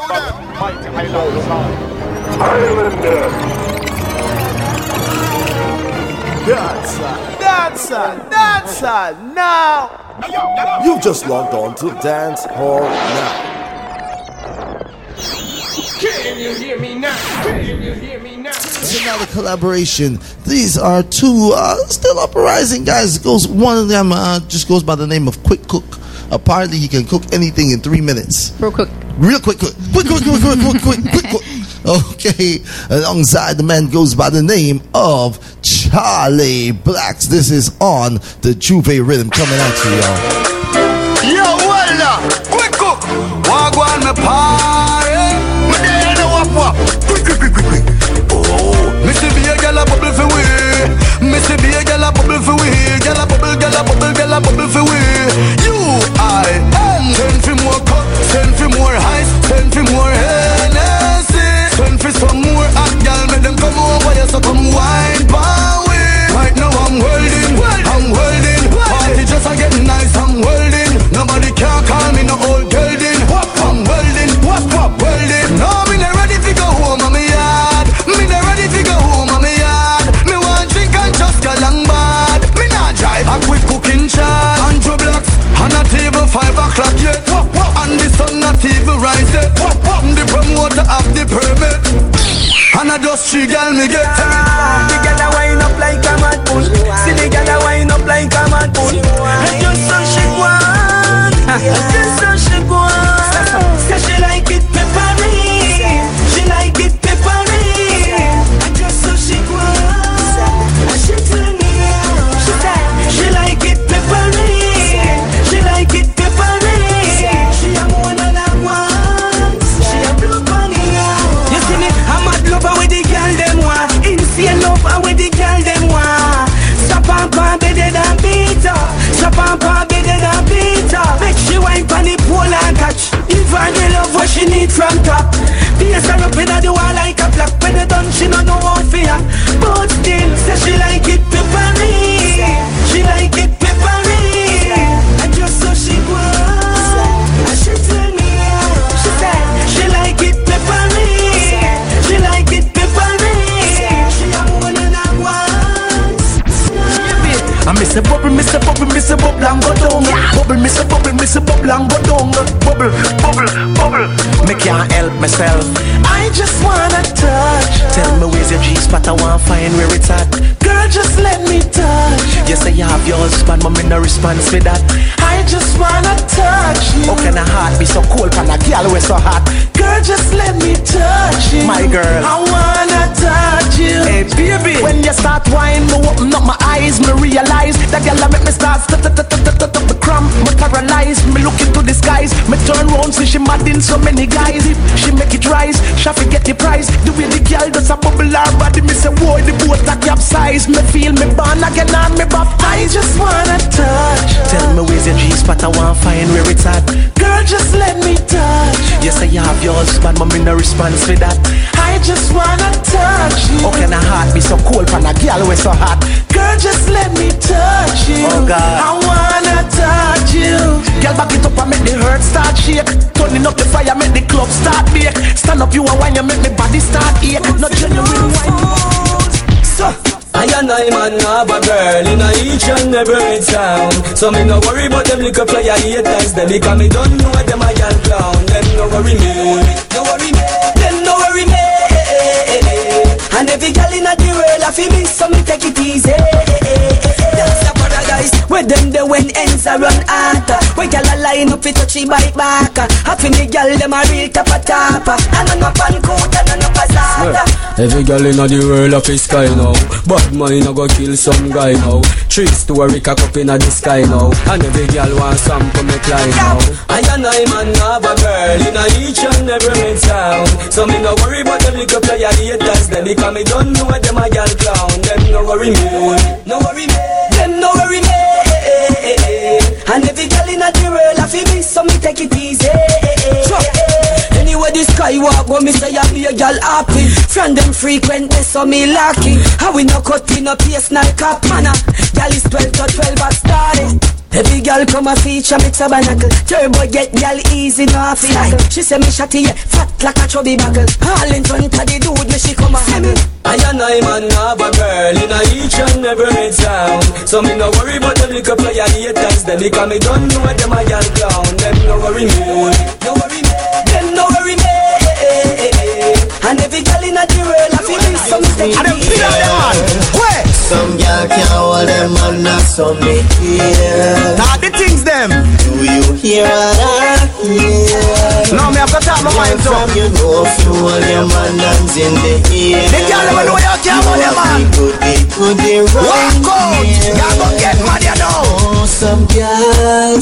Mighty Highlander sound. Highlander. Dancer, now. You've just logged on to Dance Hall Now. Can you hear me now? Can you hear me now? It's another collaboration. These are two still uprising guys. One of them just goes by the name of Quick Cook. Apparently, he can cook anything in 3 minutes. Real quick. Quick cook. Okay, alongside the man goes by the name of Charlie Blacks. This is on the Juve Rhythm coming at you, y'all. Yo, voila! Quick cook! Walk on me party! Me there no wap. Quick. Oh, me see be a gyal a bubble for we. Me see be a gyal a bubble for we. Gyal a bubble for we. You, I, send for more cut, send for more ice, send for more Hennessy. Send for some more hot gyal, make them come over here, so come wine by we. Right now I'm welding. Party just a getting nice, I'm welding. Nobody can call me no old gelding. I'm welding. No, me not ready to go home on me yard. Me want drink and just go long bad. Me not drive a quick cooking chart. Andrew Blacks on a table 5 o'clock yet. And the sun not even rise yet. The promoter have the permit. And I just 3 girl me get. The girl a wind up like a mad bull. See the girl a wind up like a mad bull. And just so she want. Say she like it peppery. She like it peppery. And just so she want. And she tell me. She like it peppery. She like it peppery. She a more than I want. She a blue bunny. You see me, I'm mad lover with the girl them want. Insane lover with the girl them want. Stop and pump it and beat her. Stop and pump it and beat her. Make she wine on the pole and catch. Give her the love what she need from top. Pierce her up in the wall like a block. When they done she don't know how to fear. But still say she like it peppery. She like it peppery. And just so she goes. And she tell me. She said she like it peppery. She like it peppery. She a more than I want. I miss a bubble and go down. Bubble, miss a bubble and go down. Bubble. Me can't help myself. I just wanna touch. Tell me where's your G-spot, I wanna find where it's at. Girl, just let me touch. You say you have your husband, but me no response with that. I just wanna touch you. How can a heart be so cold and a girl we so hot? Girl, just let me touch you. My girl, I wanna touch you. Hey baby, when you start whining, me open up my eyes, me realize that girl make me start the cramp, me paralyzed. Me look into the skies, me turn round, see she mad in so many guys. She make it rise, she forget the price. The way the girl does a bubble her body, me say whoa, the boat a capsize. Me feel me born again and me baptized. I just wanna touch. Tell me where's your G-spot, I wanna find where it's at. Girl, just let me touch. You say you have your husband, but me no response with that. I just wanna touch you. How can a heart be so cold and a girl we so hot? Girl, just let me touch you. Oh God, I wanna touch you. Girl, back it up and make the hurt start shake. Turning up the fire, make the club start bake. Stand up you and wine, you make me body start ache. Not genuine wine. So I and I man have a girl in a each and every town. So me no worry about them little player haters. Them because me don't know them a girl clown. Them no worry me. Them no worry me. And every girl in the world I feel me, so me take it easy. That's the paradise where them the when ends are run out. Where girl a line up it touchy bite back. Happy me girl them a real tapa. And I'm a pancoat and I'm a pasada. Every girl in the world of his sky now. But mine a go kill some guy now. 3 story cock up in the sky now. And every girl want some to make line now. I and I man have a girl in a each and every town. So me no worry about them little player haters. Them because me don't know them a girl clown. Them no worry me. Them no worry me. And every girl in the world I feel me, so me take it easy. Anyway the sky walk go me say I be a girl happy. Friend them frequent they so me lucky. How we no cut in a pace like a manna. Girl is 12 to 12 at started. Every girl come a feature me tabernacle. Turbo get girl easy no half cycle. She say me shotty fat like a chubby buckle. All in front of the dude me she come a haggle. I and I man have a girl in a each and every town. So me no worry about the little player haters. Them because me don't know them a girl clown. Them no worry me, no worry me. Them no worry me. And every girl in the world I feel me something. And them feel them man. Where? Some girl can't hold them man, not some me hear. Now the things them. Do you hear what I hear? Now me have to talk my mind too. From you know if you hold your man hands in the air. The girl never know you can't hold your man. It could be right. Walk out. Y'all gon' get mad you know. Oh, some girl,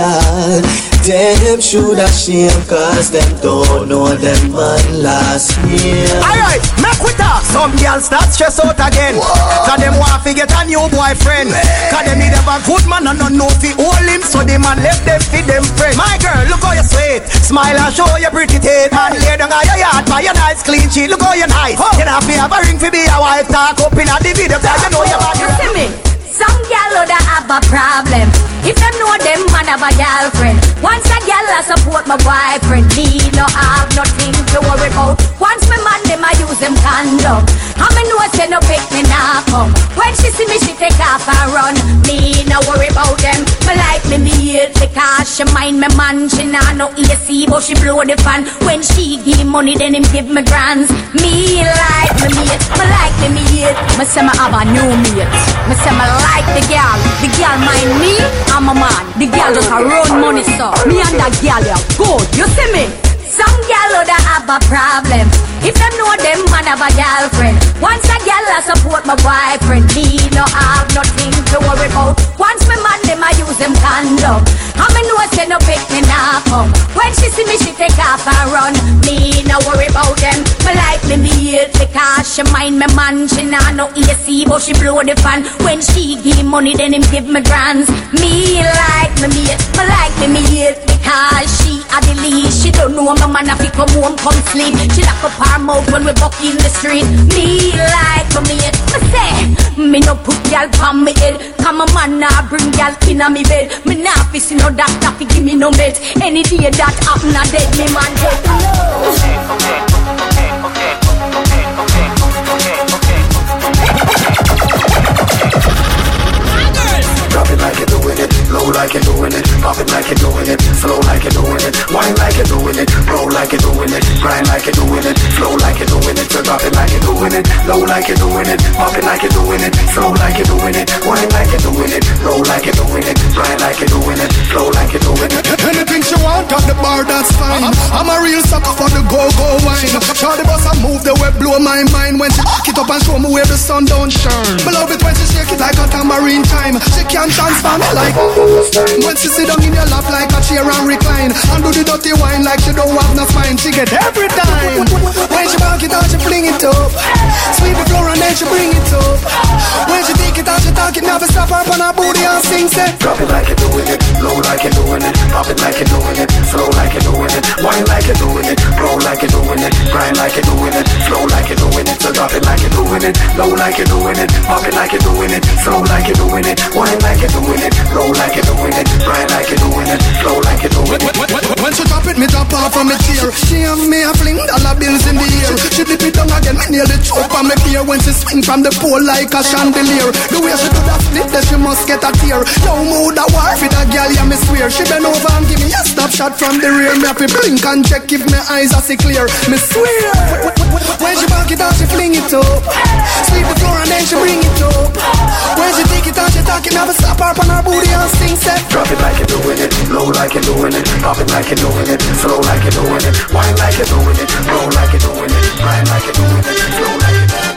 them should have shame cause them don't know them man last year. Alright, make we talk. Some girls start stress out again. Cause them want to get a new boyfriend. Cause them need a good man and not know fi hold him. So the man left them feed them friend. My girl, look how you sweet. Smile and show your pretty teeth. And lay down on your yard by your nice clean sheet. Look how you nice. You don't have a ring fi be a wife. Talk up in a the video cause you know your body. You see me? Some gal would have a problem if them know them man have a girlfriend. Once a gal I support my boyfriend, me no have nothing to worry about. Once my man them I use them condom. I me know say no pick me now come. When she see me she take off and run. Me no worry about them. Me like me mate because she mind me man. She nah no AC but she blow the fan. When she give money then him give me grands. Me like me mate, me like me mate. Me say me have a new mate. Me say me like the girl mind me, I'm a man. The girl just a run money so me and that girl yeah, good, you see me? Some girl would have a problem if them know them man have a girlfriend. Once a girl I support my boyfriend, me no have nothing to worry about. Once my man them I use them condom. I me know say no pick me now come. When she see me she take off and run. Me no worry about them. Me like me mate because she mind me man. She nah no AC but she blow the fan. When she give money then him give me grands. Me like me mate, me like me mate because she a the lead. She don't know my man if he come home come sleep. She lock up her mouth when we buck in the street. Me like me mate, me say me no put y'all on me head. Come a man nah bring y'all in a me bed. Me nah fish no doctor fi give me no meds. Any day that happen a dead me man dead. Drop it like you're doing it, low like you're doing it, pop it like you're doing it, slow like you're doing it, wine like you're doing it, roll like you're doing it, grind like you're doing it, flow like you're doing it. So drop it like you're doing it, low like you're doing it, pop it like you're doing it, slow like you're doing it, wine like you're doing it, roll like you're doing it, grind like you're doing it, flow like you're doing it. Anything she want at the bar, that's fine. I'm a real sucker for the go-go wine. Shawty boss I move the way blow my mind. When she back it up and show me where the sun don't shine. Below it when she shake it like a tambourine time. She can't transform it like when she sit down in your lap like a chair and recline. And do the dirty wine like she don't have no spine. She get every time. When she back it out she fling it up. Sweep the floor and then she bring it up. When she take it out she talk it never stop her on her booty and sing say. Drop it like you're doing it, low like you're doing it, pop it like you're doing it, slow like you're doing it, wine like you're doing it, roll like you're doing it, grind like you're doing it, flow like you're doing it. So drop it like you're doing it, low like you're doing it, pop it like you're doing it, slow like you're doing it, wine like you're doing it, roll like you're doing it, grind like you're doing it, flow like you're doing it. When she drop it, me drop off from me chair. She and me a fling dollar bills in the air. She dip it down again, me nail the choke on me ear. When she swing from the pole like a chandelier. The way she do that flip, then she must get a tear. No mood a war for that girl, yeah me swear. She bend over and give me a snap shot from the rear. Me have to blink and check if my eyes are see clear. Me swear. When she back it out, she fling it up. Sweep the floor and then she bring it up. When she take it out, she talk it never stop her on her booty and sing set. Drop it like you're doing it, low like you're doing it, pop it like you're doing it, slow like you're doing it, wine like you're doing it, roll like you're doing it, grind like you're doing it, flow like you're doing it.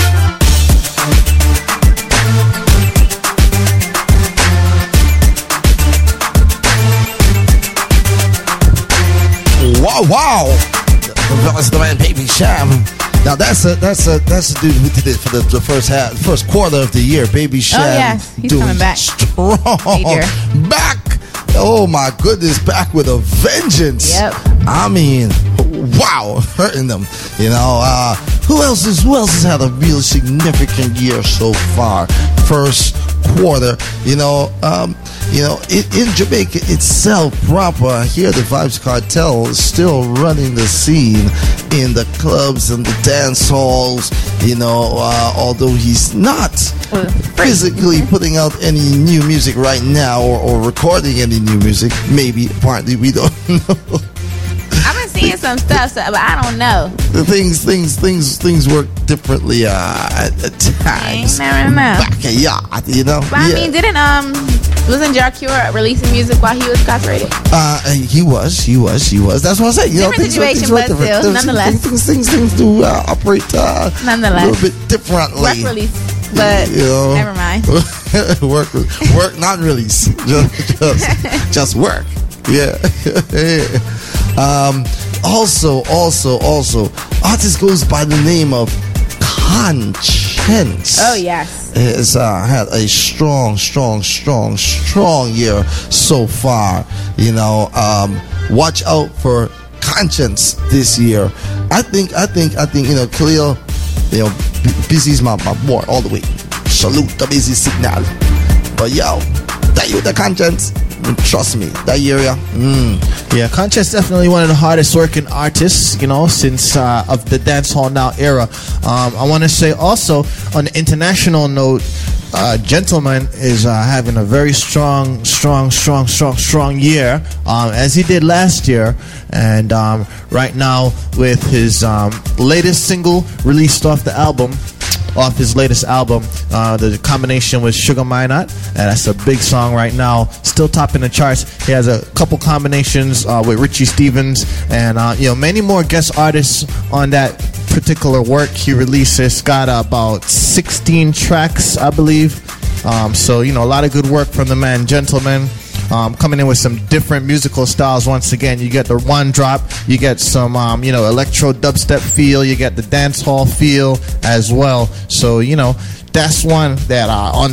Wow! That was the man, Baby Cham. Now that's a dude who did it for the first quarter of the year. Baby Cham. Oh yes, he's doing coming back strong. Major. Back. Oh my goodness, back with a vengeance. Yep. I mean, wow, hurting them. You know, who else has had a real significant year so far? First quarter, you know, You know, in Jamaica itself proper, here the Vibes Cartel is still running the scene in the clubs and the dance halls. You know, although he's not physically putting out any new music right now or recording any new music, maybe partly, we don't know. I've been seeing some stuff, but I don't know. The things work differently at times. Never know. Back a yacht, you know. But I mean, wasn't Jarcure releasing music while he was incarcerated? He was. That's what I'm saying. You know, different situation, but still, nonetheless. Things do operate nonetheless a little bit differently. Work release, but you know, never mind. work, not release. Just work. Yeah. Also, artist goes by the name of Conscience. Oh yes, has had a strong year so far. You know, watch out for Conscience this year. I think you know, Khalil, you know, Busy's my boy all the way. Salute the Busy Signal. But yo, that you the Conscience. Trust me, that area. Yeah, Conscience definitely one of the hardest working artists, you know, since of the dancehall now era. I want to say also on the international note, Gentleman is having a very strong year, as he did last year, and right now with his latest single released off his latest album, the combination with Sugar Minot, and that's a big song right now, still topping the charts. He has a couple combinations with Richie Stephens, and you know, many more guest artists on that particular work he releases. Got about 16 tracks, I believe. So you know, a lot of good work from the man Gentleman. Coming in with some different musical styles. Once again, you get the one drop, you get some you know, electro dubstep feel, you get the dance hall feel as well. So you know, that's one that on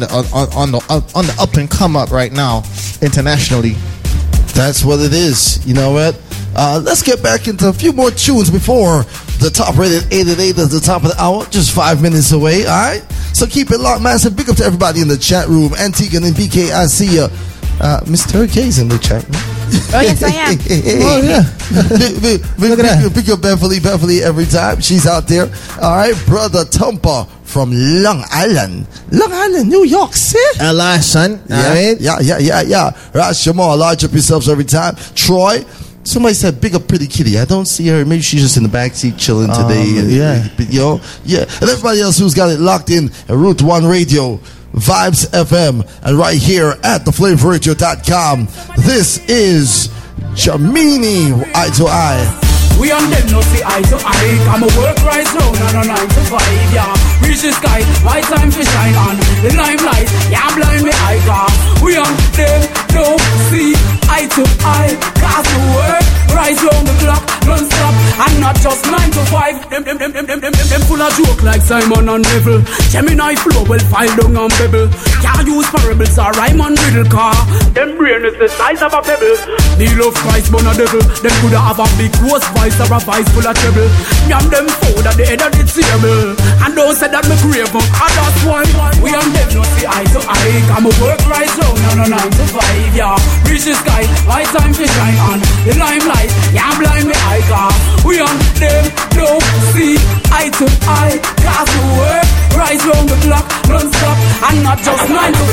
the up and come up right now internationally. That's what it is. You know what? Let's get back into a few more tunes before the top rated 8 at 8 at the top of the hour. Just 5 minutes away. All right. So keep it locked, massive. Big up to everybody in the chat room. Antigua and BK, I see you. Miss Terry K's in the chat room. Oh yes, I am. Oh yeah. Look at that. Pick up Beverly every time. She's out there. All right, brother Tumpa from Long Island, New York City. LI, son. Yeah. Right, Jamal, large up yourselves every time. Troy. Somebody said big up Pretty Kitty. I don't see her. Maybe she's just in the backseat chilling today. You know, yeah. And everybody else who's got it locked in at Route 1 Radio, Vibes FM, and right here at theflavorradio.com. This is Jamini, Eye to Eye. We on them no see eye to eye. Come a work right now, no 9 to 5, yeah. Reach the sky, my time to shine on the limelight. Yeah, blind me eye car. We on them no see eye to eye. Cause the work right round the clock, non-stop, and not just 9 to 5. Them full of joke like Simon and Neville. Gemini flow will file down and pebble. Can't use parables or rhyme on riddle car. Them brain is the size of a pebble. They love Christ but a devil. Them could have a big gross voice or a voice full of trouble. Me and them food at the head of the table. And don't say that me crave on. And that's why we and them no see eye to eye. Come work right round, no 9 to 5, yeah. Reach the sky, my time to shine on the limelight. Yeah, blind me eye car. We on them no see eye to eye. Cause we work right round the clock, non-stop, and not just 9 to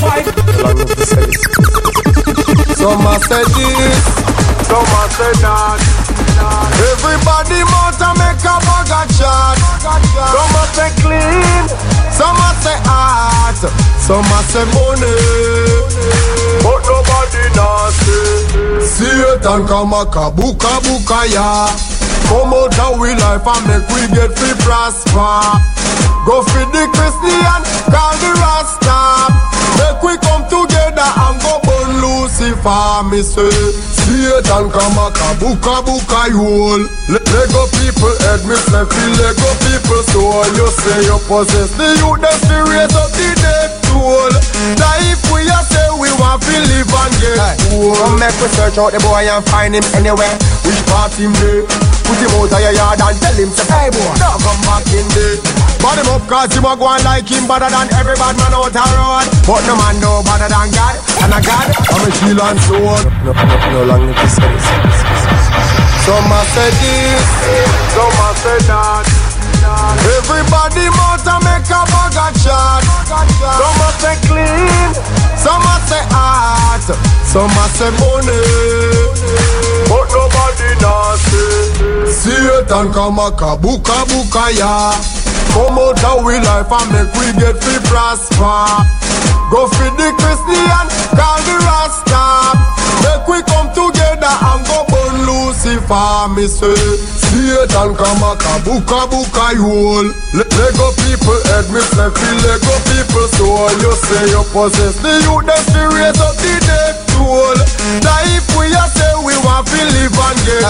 5. Some a say this, some a say that. Everybody must make a bag of shot. Some a say clean, some a say art, some a say money, but nobody nasty. Satan come a kabuka ya. Come out of we life and make we get free prosper. Go feed the Christian, call the Rasta. Make we come together and go burn Lucifer. Me say, Satan come a kabuka you. Lego people head, me say feel Lego people soul. You say you possess the youth, that's the raise up the dead soul. Now if we a say we want to live and get. Come make we search out the boy and find him anywhere. Which part him there? Put him out of your yard and tell him to hey boy, don't come back in there. Bad him up cause him a go on like him better than every bad man out the road. But no man no better than God. And a God, I'm a shield and sword. No long to say this. Some a say this, some a say that. Everybody must make a bag of shot. Some a say clean, some a say art, some a say money, but nobody knows it. Satan come a kabuka buka ya. Come out of we life and make we get free prosper. Go feed the Christian, call the Rasta. Make we come together and go burn Lucifer. Me say, Satan come a kabuka buka you. Lego people head me say, feel Lego people soul. You say you possess the youth, then to raise up the dead soul. That if we a say we want to live and get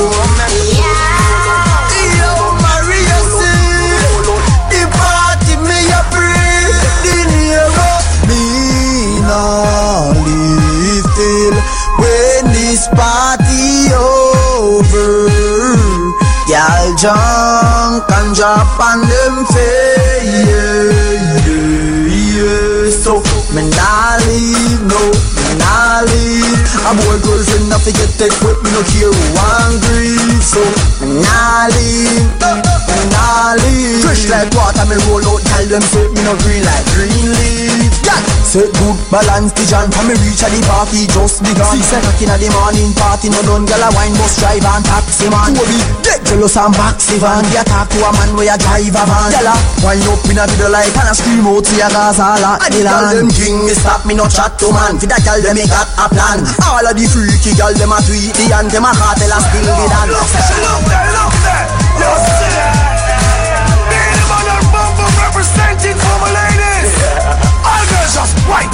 Yo, Maria say, the party me a breathe, the nero me no live till when this party over. Y'all drunk and drop on them face. So me nah leave, no, me nah leave. A boy girlfriend I forget take with me, no care who angry. So me nah leave, me nah leave. Fresh like water me roll out, tell them say me no green like green leaf. Yeah, set good balance the jam for me reach at the party just begun. 6 o'clock in the morning party no done, girl a wine bus driver and taxi man. Who be get jealous and baxi van. They talk to a man where you drive a van. Girl a wine up in a video like and a scream out to your gas all at the land. Girl them king me stop me no chat to man. For that girl them me got a plan. All of the freaky girl them a tweet the and them a cartel a spill the dance. Look there, you see that? Being the man on bumper representing for my ladies. All girls just white.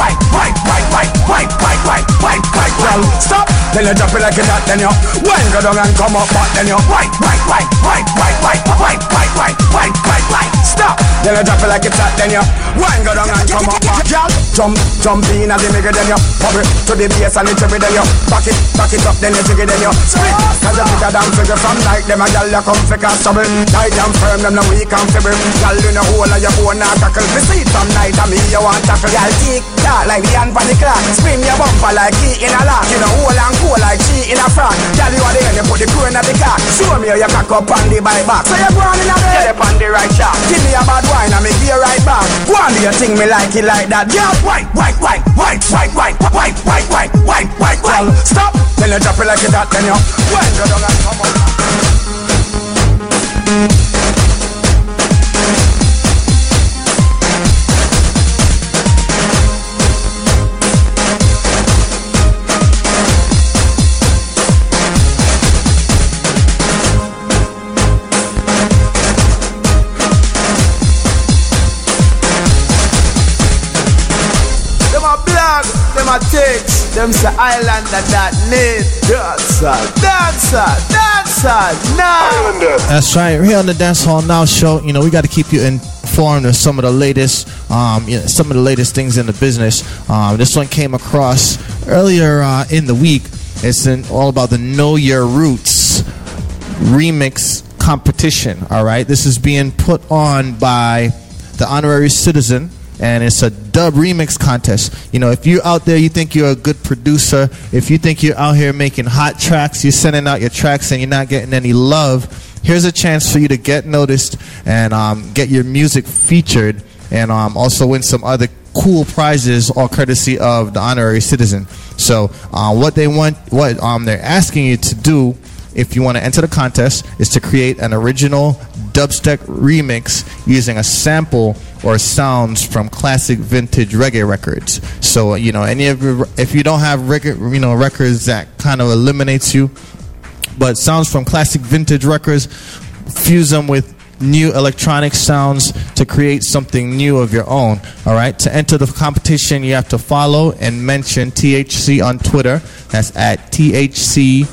Well, stop. Then you drop it like that. Then you when go down and come up, but then you white. Stop. Then you drop it like that. Then you when go down and come up, girl. Jump in and the nigga. Then you pop it to the bass and the tribute. Then you back it up. Then you jiggy. Then you split. Cause you pick a damn figure from like them a girl you come for cause trouble. Tight them firm, them no weak and feeble. Girl you know whole of your bone and tackle. Me see it from night and me you want tackle. Girl tick tock like the hand on the clock. Spin your bumper like key in a lock. You know whole and cool like she in a frock. Girl you are the end, you put the crew in the car. Show me how you cock up on the bike back. So you go on in a bed, get up on the right shot. Give me a bad wine and me give you right back. Go on do your thing, me like it like that. Girl white. Well, stop. Then you drop it like that. Then you when you down and come on. Them a text, them say islander.net. Dancer, now. That's right. Here on the Dancehall Now show, you know, we got to keep you informed of some of the latest, things in the business. This one came across earlier in the week. It's all about the Know Your Roots remix competition. All right, this is being put on by the Honorary Citizen. And it's a dub remix contest. You know, if you're out there, you think you're a good producer, if you think you're out here making hot tracks, you're sending out your tracks and you're not getting any love, here's a chance for you to get noticed and get your music featured and also win some other cool prizes, all courtesy of the Honorary Citizen. So what they're asking you to do, if you want to enter the contest, is to create an original dubstep remix using a sample or sounds from classic vintage reggae records. So, you know, if you don't have records, that kind of eliminates you. But sounds from classic vintage records, fuse them with new electronic sounds to create something new of your own. All right. To enter the competition, you have to follow and mention THC on Twitter. That's at THCINTL.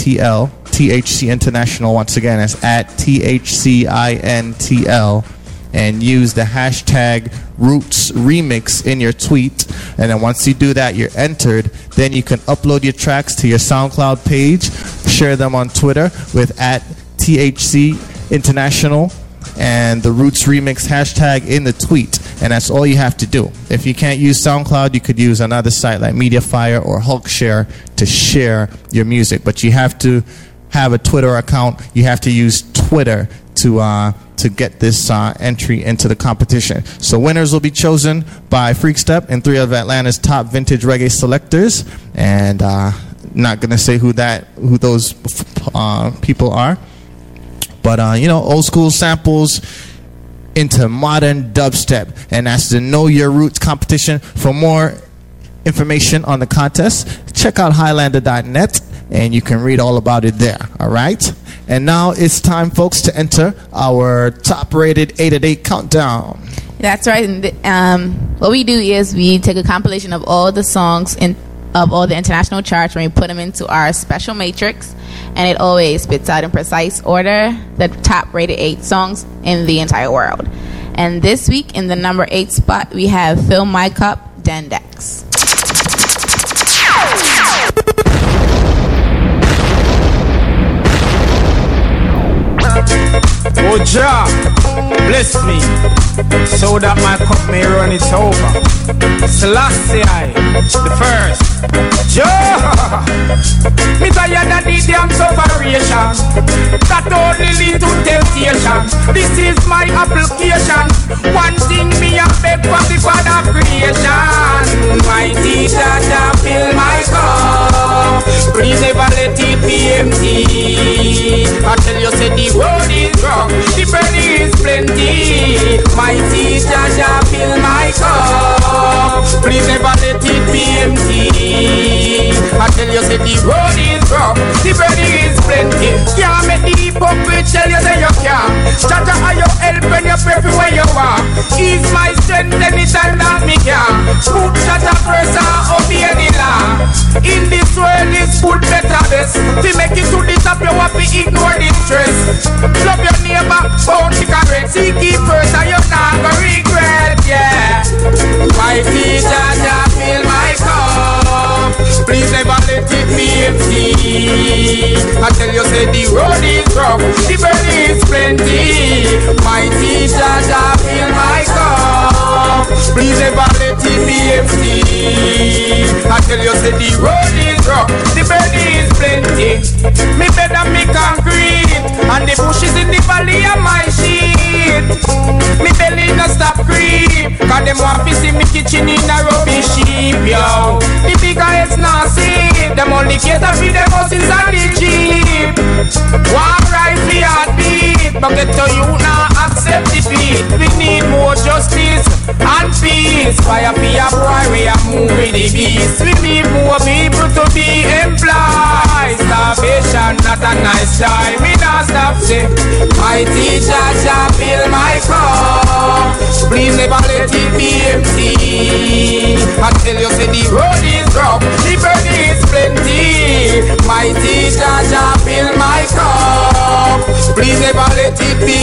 THC International. Once again, that's at THCINTL. and use the hashtag Roots Remix in your tweet. And then once you do that, you're entered. Then you can upload your tracks to your SoundCloud page, share them on Twitter with @THC International and the Roots Remix hashtag in the tweet. And that's all you have to do. If you can't use SoundCloud, you could use another site like Mediafire or Hulkshare to share your music. But you have to have a Twitter account. You have to use Twitter to get this entry into the competition. So winners will be chosen by Freakstep and 3 of Atlanta's top vintage reggae selectors. And not gonna say who those people are. But old school samples into modern dubstep, and that's the Know Your Roots competition. For more information on the contest, check out Highlander.net, and you can read all about it there. All right, and now it's time, folks, to enter our top-rated 8 at 8 countdown. That's right. And what we do is we take a compilation of all the songs of all the international charts, and we put them into our special matrix, and it always spits out in precise order the top rated 8 songs in the entire world. And this week in the number 8 spot we have Fill My Cup, Dendex. Oh Jah, bless me, so that my cup may run it over. Selassie I, the first. Jah, me tired of the damn separation that only lead to temptation. This is my application. One thing me a beg from the Father of creation. My teacher shall fill my cup. Please never let it be empty. I tell you, say the road is rough, the bread is plenty. My teacher shall fill my cup. Please never let it be empty. I tell you, say the road is rough, the bread is plenty. Can't make the hypocrite tell you that you can't. Shatter are your help when you pray for where you are. Ease my strength anytime that me can. Put shatter first and obey the law. In this world is food better best. To make it to the top you have to ignore the stress. Love your neighbor, found the correct. Seek it first and you're not gonna regret, yeah. My teacher shall fill my cup. Please never let it be empty. I tell you, say the road is rough, the bread is plenty. My teacher shall fill my cup. Please never let it be empty. I tell you, say the road is rough, the bread is plenty. Me better me concrete, and the bushes in the valley are my sheet. Me belly no stop creep, cause them want to see me kitchen in a rubbish heap, yo. The bigger heads not see, them only cater for them houses and the cheap. One right for heartbeat, but get to you now accept defeat. We need more justice and peace. Fire for a boy, we are moving the beast. We need more people to be employed. Starvation not a nice time, we not stop say. My teacher shall fill my cup. Please never let it be empty. I tell you, say the road is rough, the bread is plenty. My teacher shall fill my cup. Please never let it be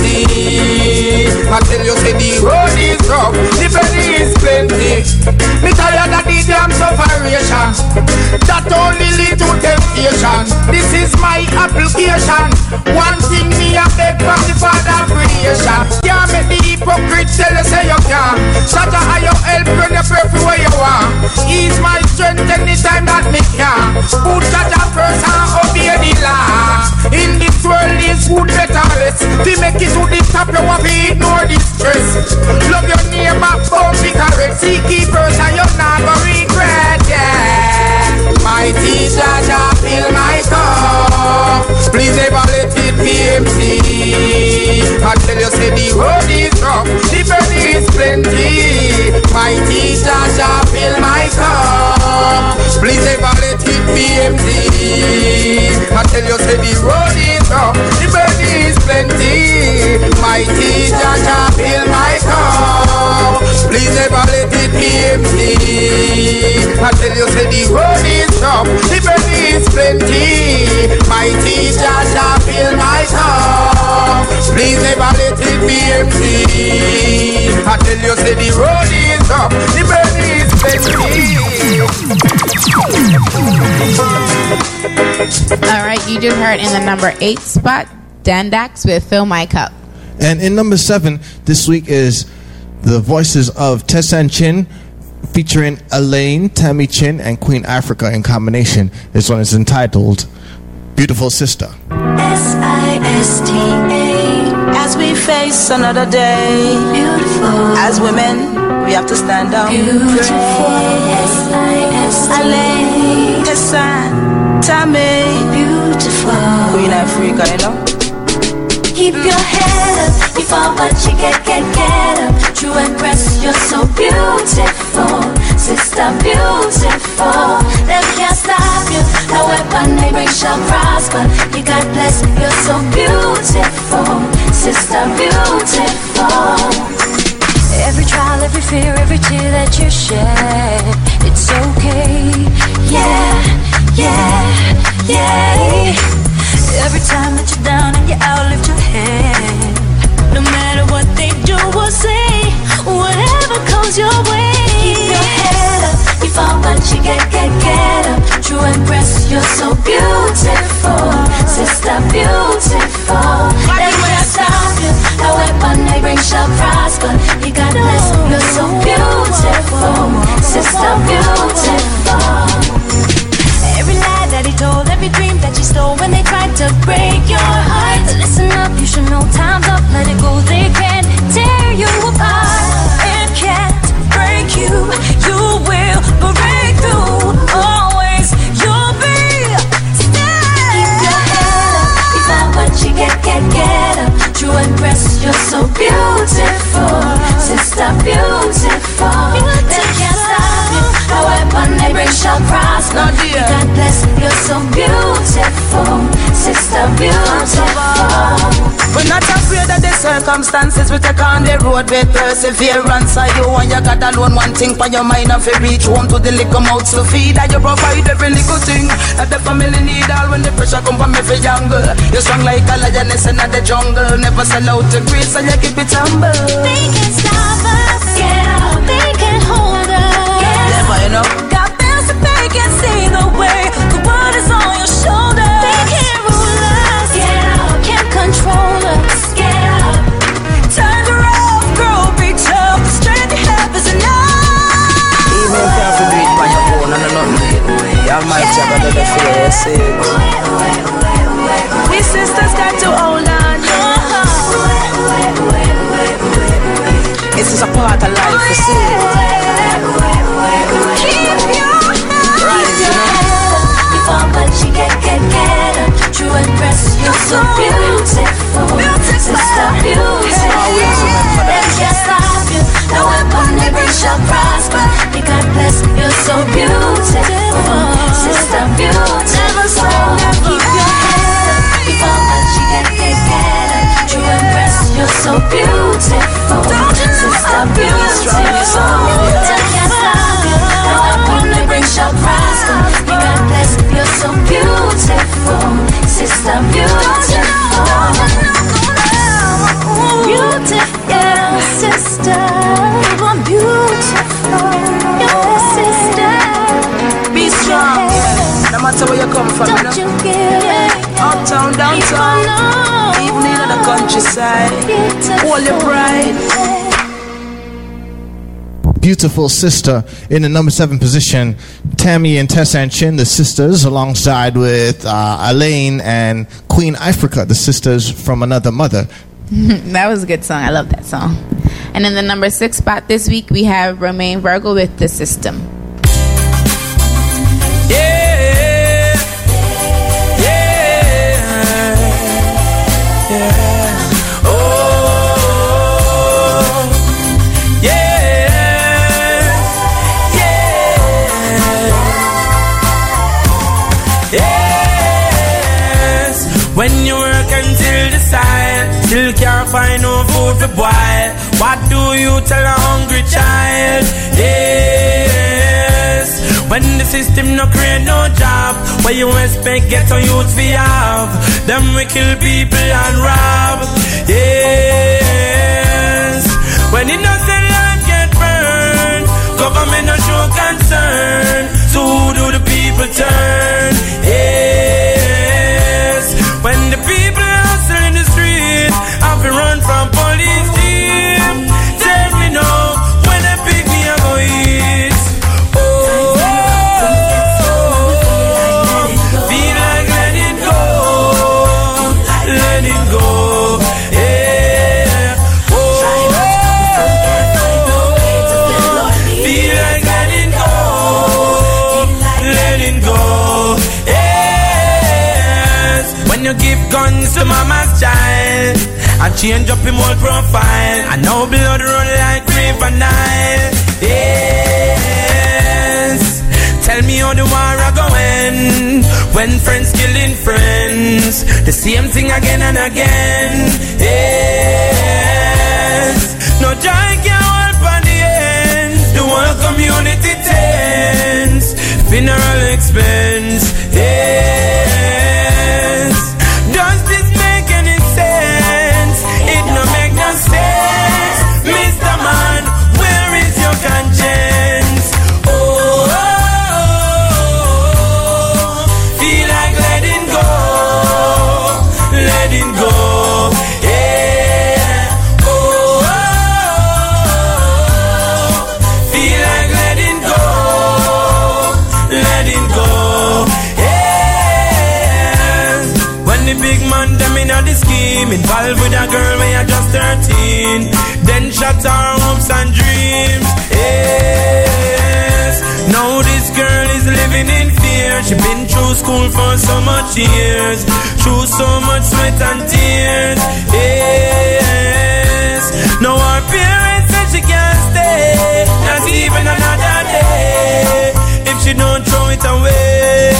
empty. I tell you, say the road is rough, the bread is plenty. Me tired of the damn separation that only lead to temptation. This is my application. One thing me a beg from the Father of creation. Can't make the hypocrite tell you say you can. Shatter are your help when you pray for where you are. Ease my strength anytime that me can. Put shatter first and obey the law. In this world is food better less. To make it to the top you have to ignore the stress. Love your neighbor, don't be correct. Seek it first and you're not gonna regret, yeah. My teacher shall fill my cup. Please never let it be empty. I tell you, say the road is rough, the bread is plenty. My teacher shall fill my cup. Please never let it be empty. I tell you, say the road is rough, the bread is plenty. My teacher shall fill my cup. Please never let it be empty. I tell you, say the road is rough, the bread is plenty. My teacher shall fill my cup. Please never let it be empty. I tell you, say the road is up, the burn is plenty. Alright, you just heard in the number 8 spot, Dandax with Fill My Cup. And in number 7 this week is the voices of Tessanne Chin featuring Elaine, Tammy Chin, and Queen Africa in combination. This one is entitled Beautiful Sister. S-I-S-T-A. As we face another day, beautiful. As women, we have to stand up. Beautiful. S-I-S-T-A. Elaine, Tessanne, Tammy, beautiful. Queen Africa, you know. Keep your head up, you fall but you get up. True and press, you're so beautiful. Sister, beautiful. Them can't stop you, no weapon they bring shall prosper. You God bless, you're so beautiful. Sister, beautiful. Every trial, every fear, every tear that you shed, it's okay. Yeah, yeah, yeah. Every time that you're down and you outlift your head, no matter what they do or say, whatever comes your way. Keep your head up, you fall but you get up. True and press, you're so beautiful. Sister, beautiful. They can't stop you, no weapon they bring shall prosper. You God bless, you're so beautiful. Sister, beautiful. Every lie that he told, every dream that you stole, when they tried to break your heart, listen up, you should know time's up, let it go. They can't tear you apart, it can't break you, you will break through. Always you'll be stay. Keep your head up, you found what you get up. True and press, you're so beautiful. Sister, beautiful. They can't stop you, no weapon they bring shall prosper. God bless, you're so beautiful. Sister, beautiful. We're not afraid of the circumstances. We take on the road with perseverance. Are you and you got alone one thing for your mind, and if you reach home to the little mouths to feed, and you provide every little thing that the family need. All when the pressure come from every angle, you're strong like a lioness in the jungle. Never sell out to grace, and you keep it humble. They can stop us, get out. They can hold us, never, you know. God bless if they can see the way. The world is on your shoulders. They can't rule us, get out. Can't control us, get out. Turn around, girl, reach up. The strength you have is enough. Even if you have to do it by your own, and nothing, I might have another fear, say. We sisters got to hold on. This is a part of life, you see. Keep your head up, you fall but you get up. True and press, you're so beautiful. Sister, beautiful. They can't stop you, no weapon they bring shall prosper. You God bless, you're so beautiful. Sister, beautiful. Keep your head up, you fall but you get up. True and press, you're so beautiful. Sister, beautiful. They can't stop you, no weapon they bring shall prosper. You God bless, you're so beautiful. Sister, beautiful. Beautiful, yeah, sister. You're beautiful, your sister. Be strong, yeah. No matter where you come from, don't you give it. Uptown, downtown, even in the countryside. Hold your pride. Beautiful Sister in the number 7 position. Tammy and Tessanne Chin, the sisters, alongside with Elaine and Queen Africa, the sisters from another mother. That was a good song. I love that song. And in the number 6 spot this week, we have Romain Virgo with The System. Yeah, yeah, yeah. Oh, yeah, yeah, yes. When you work until the side, still can't find no food for boil. What do you tell a hungry child? Yes. When the system no create no job, where you expect get on youth we have? Them we kill people and rob. Yes. go. Yeah. Oh, feel like letting go. Letting go. Yes. When you give guns to mama's child and change up him whole profile, I know blood run like river Nile. Yes. Tell me how the war a going when friends killing friends. The same thing again and again. Yes. No joy can help on the end. The whole community tense. Funeral expense. Yes. Does this make any sense? It no make no sense. Mr. Man, where is your conscience? Oh, feel like letting go. Letting go. Yeah. Oh, feel like letting go. Letting go. Yeah. When the big man them in the scheme, involved with a girl when you're just 13, then shut our hopes and dreams. Yes. Now this girl is living in fear. She been through school for so much years, through so much sweat and tears. Yes. Now our parents said she can't stay, not even another day, if she don't throw it away.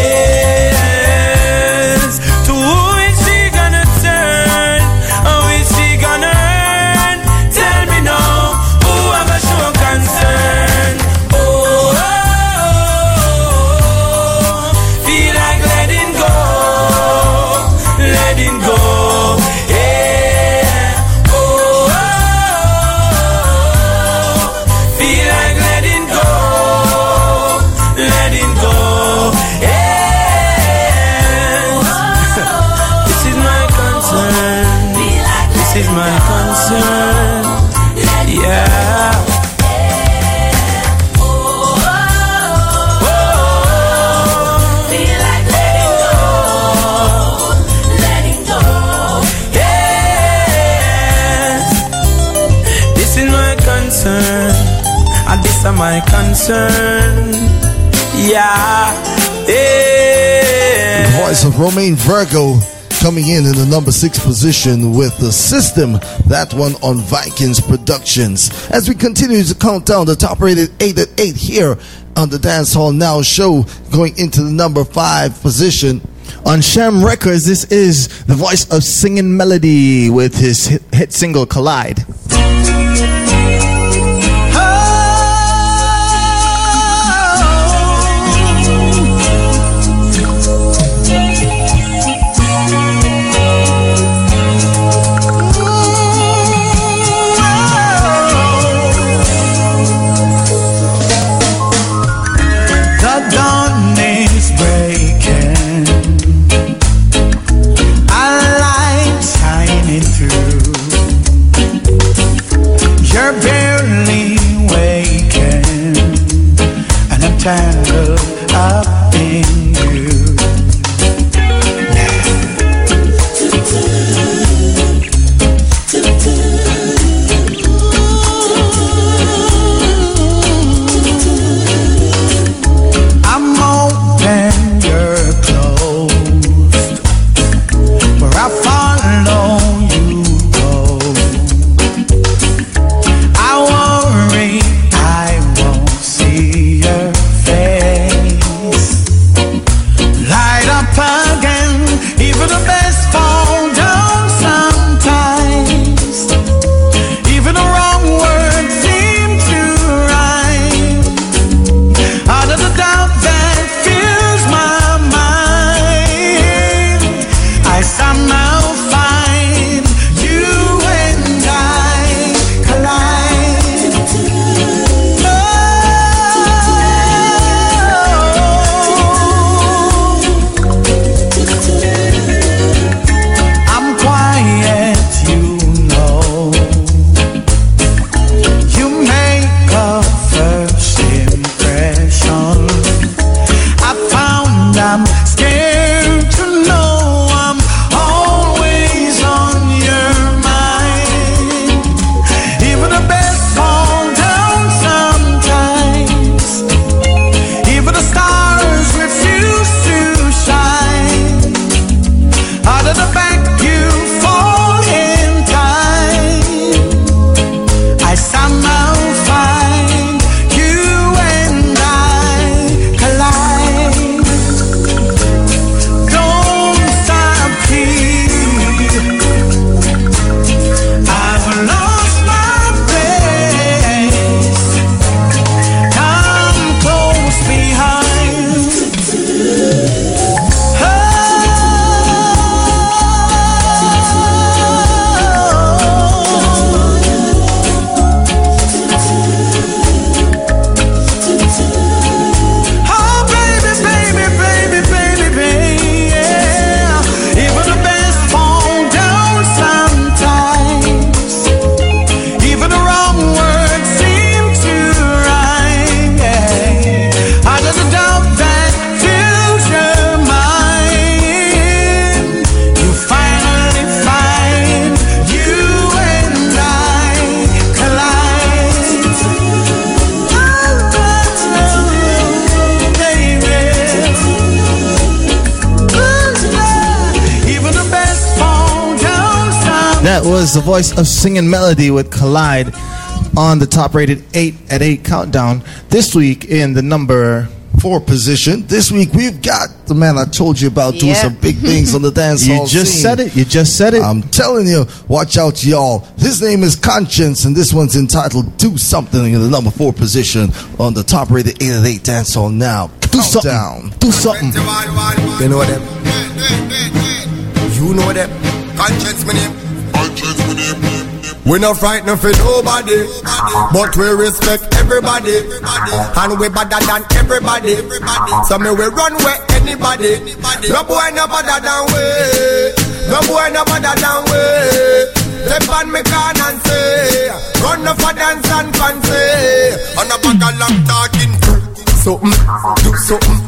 Yes. To who is she gonna turn? How is she gonna earn? Tell me now, who have a show concern? Oh, feel like letting go. Letting go. Yeah. Oh, feel like letting go. Letting go. Yes. This is my concern. This is my concern. Yeah. Feel like letting go. Letting go. Yes. This is my concern. And this is my concern. Yeah. The voice of Romain Virgo coming in the number 6 position with The System, that one on Vikings Productions. As we continue to count down the top rated 8 at 8 here on the Dance Hall Now show, going into the number 5 position. On Sham Records, this is the voice of Singing Melody with his hit single Collide. That was the voice of Singing Melody with Collide on the top rated 8 at 8 countdown. This week in the number 4 position. This week we've got the man I told you about doing some big things on the dance hall You just scene. said it. You just said it. I'm telling you, watch out, y'all. His name is Conscience, and this one's entitled "Do Something" in the number 4 position on the top rated 8 at 8 dance hall now. Do something. Do something. You know them. You know them. Conscience, my name. Conscience, my name. We not frightened for nobody, but we respect everybody, and we better than everybody. So me we run where anybody. No boy no better than we. No boy no better than we. Step on me can and say, run up for dance and fancy. On a back of long talking, do something, do something,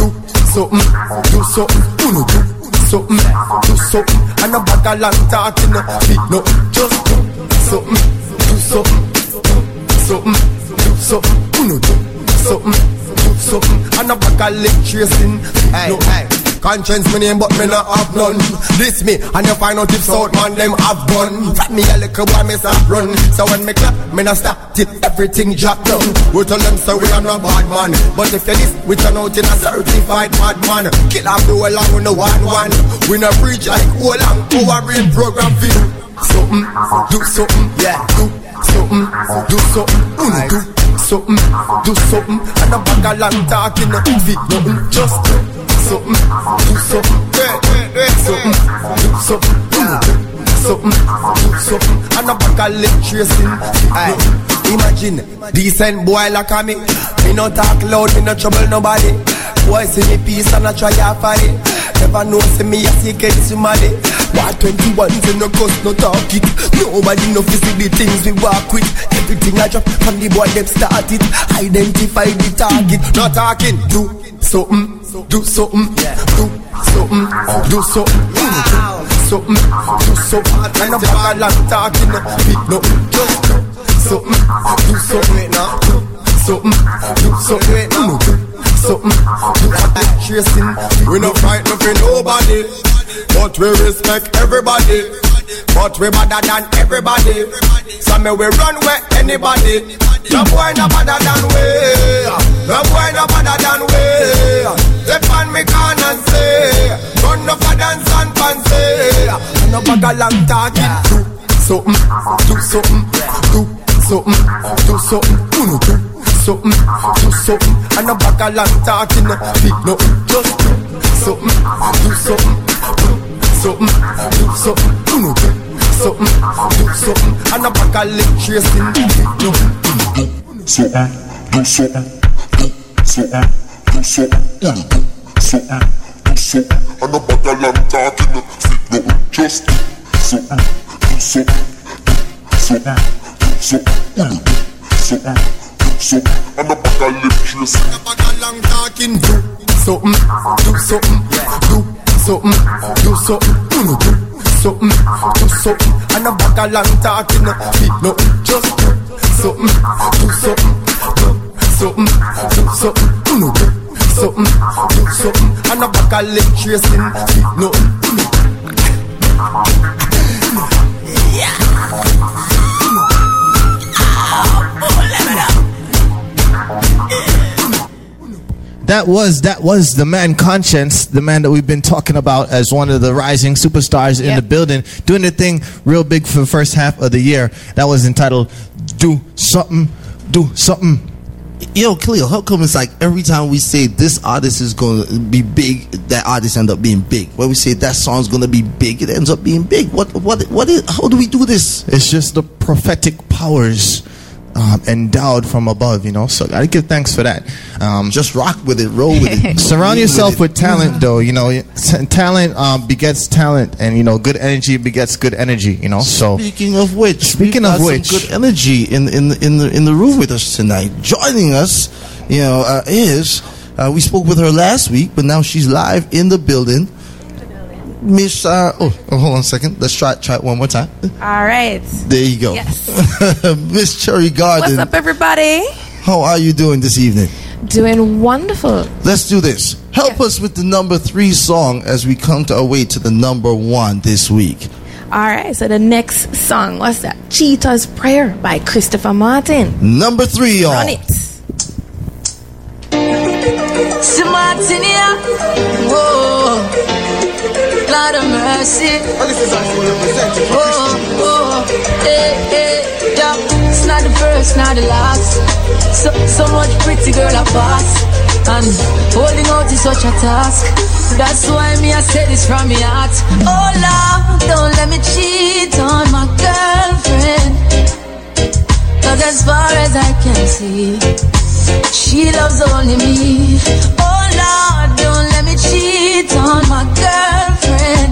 do something, do something, do something. And a back of long talking, no, just do something, do something, something, do something, do something. And a back of leg tracing, no. Conscience my name but me not have none. This me and you find out if South man them have gun. Me a little boy me start run. So when me clap me not stop till everything drop down. We tell them so we are not bad man, but if you this we turn out in a certified bad man. Kill off the whole and we no one. We no preach like whole and our real program feel. Something, do something, yeah. Do something, do something, do something, do something. And a bag of long talking, feet nothing, just something, do something, something, do something, something, do something. And a bag of leg tracing, imagine, decent boy like me. Me no talk loud, me no trouble nobody. Boy see me peace and I try to fight it. Never know see me a secret somebody. War 21 say no cuss, no talk it. Nobody no see the things we walk with. Everything I drop from the boy them start it. Identify the target, no talking. Do something, do something, do something, do something, something, do something. And I'm back a long talking, no, just something, do something, something, do something, something, do tracing. We no frightened for nobody, but we respect everybody. But we better than everybody. So me we run where anybody. No boy no better than we. No boy no better than we. Step on me can and say, run up a dance and fancy. No bag of long talking. Do something, do something, do something, do something, do something, do something. And no bag of long talking. No, just something, do something, something, do something, something, do something. And a bag of leg tracing. No, something, do something, something, do something, something, do something. And a bag of long talking. No, just something, do something, something, do something, something, do something. And a bag of leg tracing. And a bag of long talking. Do something, do something, do something, do something, something, do something. And a bag of long talking, no, just something, do something, something, do something, something, do something. And a bag of leg tracing, no. That was the man Conscience, the man that we've been talking about as one of the rising superstars in the building, doing the thing real big for the first half of the year. That was entitled "Do Something, Do Something." Yo, Khalil, how come it's like every time we say this artist is going to be big, that artist end up being big? When we say that song's going to be big, it ends up being big. What is, how do we do this? It's just the prophetic powers endowed from above, you know. So I give thanks for that. Just rock with it, roll with it. Surround yourself with talent, though. You know, talent begets talent, and you know, good energy begets good energy. You know. So speaking of which, some good energy in the room with us tonight. Joining us, you know, is we spoke with her last week, but now she's live in the building. Miss, hold on a second. Let's try it one more time. All right. There you go. Yes. Miss Cherry Garden. What's up, everybody? How are you doing this evening? Doing wonderful. Let's do this. Help us with the number 3 song as we come to our way to the number 1 this week. Alright, so the next song, what's that? Cheetah's Prayer by Christopher Martin. Number 3, y'all. Run it. Martin, yeah. Whoa. Lord of mercy. Oh, hey, yeah. It's not the first, not the last. So much pretty girl I pass. And holding out is such a task. That's why me I say this from my heart. Oh Lord, don't let me cheat on my girlfriend. Cause as far as I can see, she loves only me. Oh Lord, don't let me cheat on my girlfriend.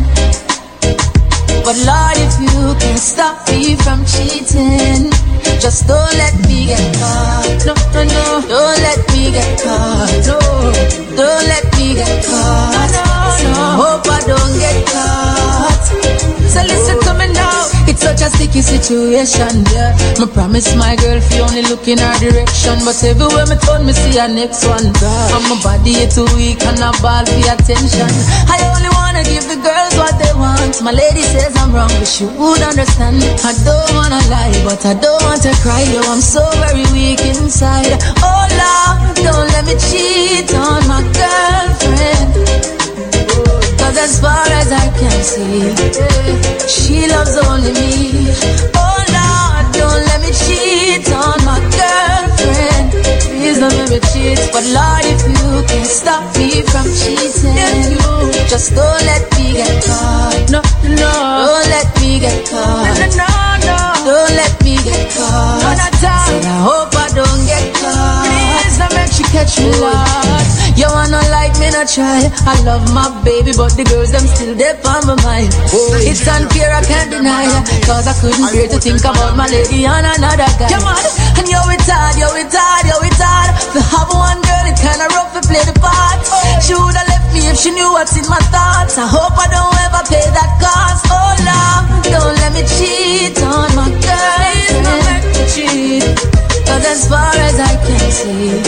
But Lord, if you can stop me from cheating, just don't let me get caught. No, no, no, don't let me get caught. No, don't let me get caught. So I hope I don't get caught. So listen to me now. It's such a sticky situation, yeah. Me promise my girl fi only look in her direction, but everywhere me turn me see her next one. And my body is too weak and I ball for attention. I only wanna give the girls what they want. My lady says I'm wrong, but she would understand. I don't wanna lie, but I don't want to cry. Yo, I'm so very weak inside. Oh Lord, don't let me cheat on my girlfriend. Cause as far as I can see, she loves only me. Oh Lord, don't let me cheat on my girlfriend. Please don't let me cheat. But Lord, if you can stop me from cheating, just don't let me get caught. No, no, don't let me get caught. No, no, no, don't let me get caught. No, not all. So I hope I don't get caught. Please don't make she catch me, Lord. You wanna like me, not try. I love my baby, but the girls them still there on my mind. It's unfair, I can't deny. Cause I couldn't bear to think about my lady and another guy. Come on, and yo it's hard, yo it's hard, yo it's hard. To have one girl, it's kinda rough to play the part. She would've left me if she knew what's in my thoughts. I hope I don't ever pay that cost. Oh Lord, don't let me cheat on my girlfriend. Cause as far as I can see,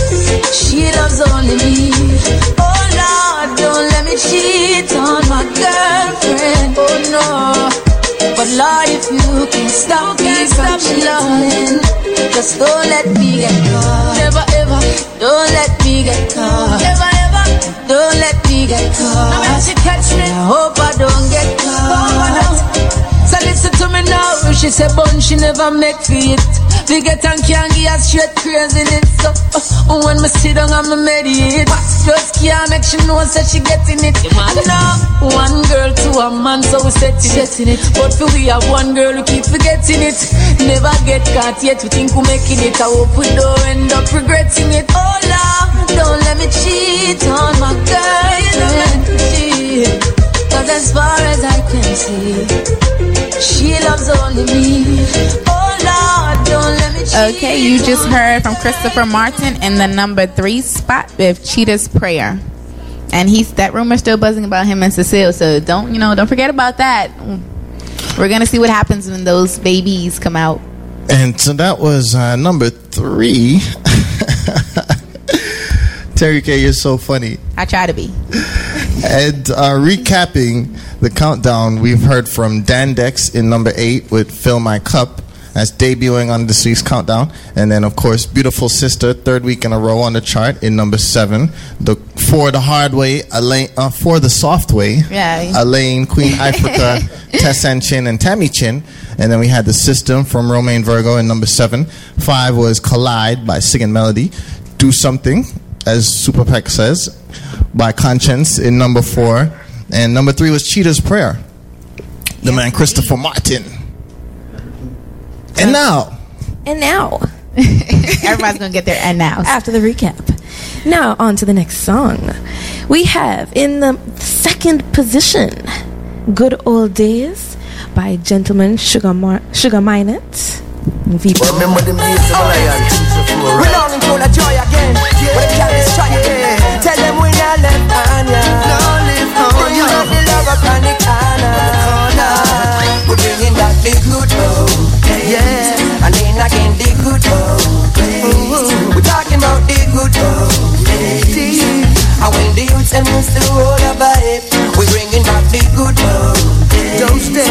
she loves only me. Oh Lord, don't let me cheat on my girlfriend. Oh no. But Lord, if you can stop me from cheating, just don't let me get caught. Never ever, don't let me get caught. Never ever, don't let me get caught. I mean, she catch me. I hope I don't get caught. So listen to me now. She say bun, she never make for it. We get and can't give her straight craziness. So when me sit down and me meditate, just can't make she know that she getting it. Now one girl to a man, so we setting it. But for we have one girl who keep forgetting it. Never get caught yet, we think we're making it. I hope we don't end up regretting it. Oh Lord, don't let me cheat on my girlfriend. Cause as far as I can see, she loves only me. Oh Lord, don't let me cheat. Okay, you just heard from Christopher Martin in the number 3 spot with Cheetah's Prayer. And that rumor still buzzing about him and Cecile, so don't forget about that. We're gonna see what happens when those babies come out. And so that was number 3. Terry K, you're so funny. I try to be. And recapping the countdown, we've heard from Dan Dex in number 8 with Fill My Cup. That's debuting on this week's countdown. And then, of course, Beautiful Sister, 3rd week in a row on the chart in number 7. For the Hard Way, For the Soft Way, Elaine, Queen Ifrica, Tess and Chin, and Tammy Chin. And then we had The System from Romaine Virgo in number 7. 5 was Collide by Sig and Melody. Do Something, as Super Peck says, by Conscience in number 4. And number 3 was Cheetah's Prayer, the man Christopher Martin. And now everybody's gonna get their and now after the recap. Now on to the next song. We have in the 2nd position Good Old Days by Gentleman Sugar Minott. Remember them days of Lion. We long for the joy again. But they can't destroy it. Tell them we not left on ya. Bring out the love upon the corner. We're bringing back the good old days. And then again the good old days. We're talking about the good old days. And when the youths and moves to hold a vibe, we're bringing back the good old days. Don't stay. And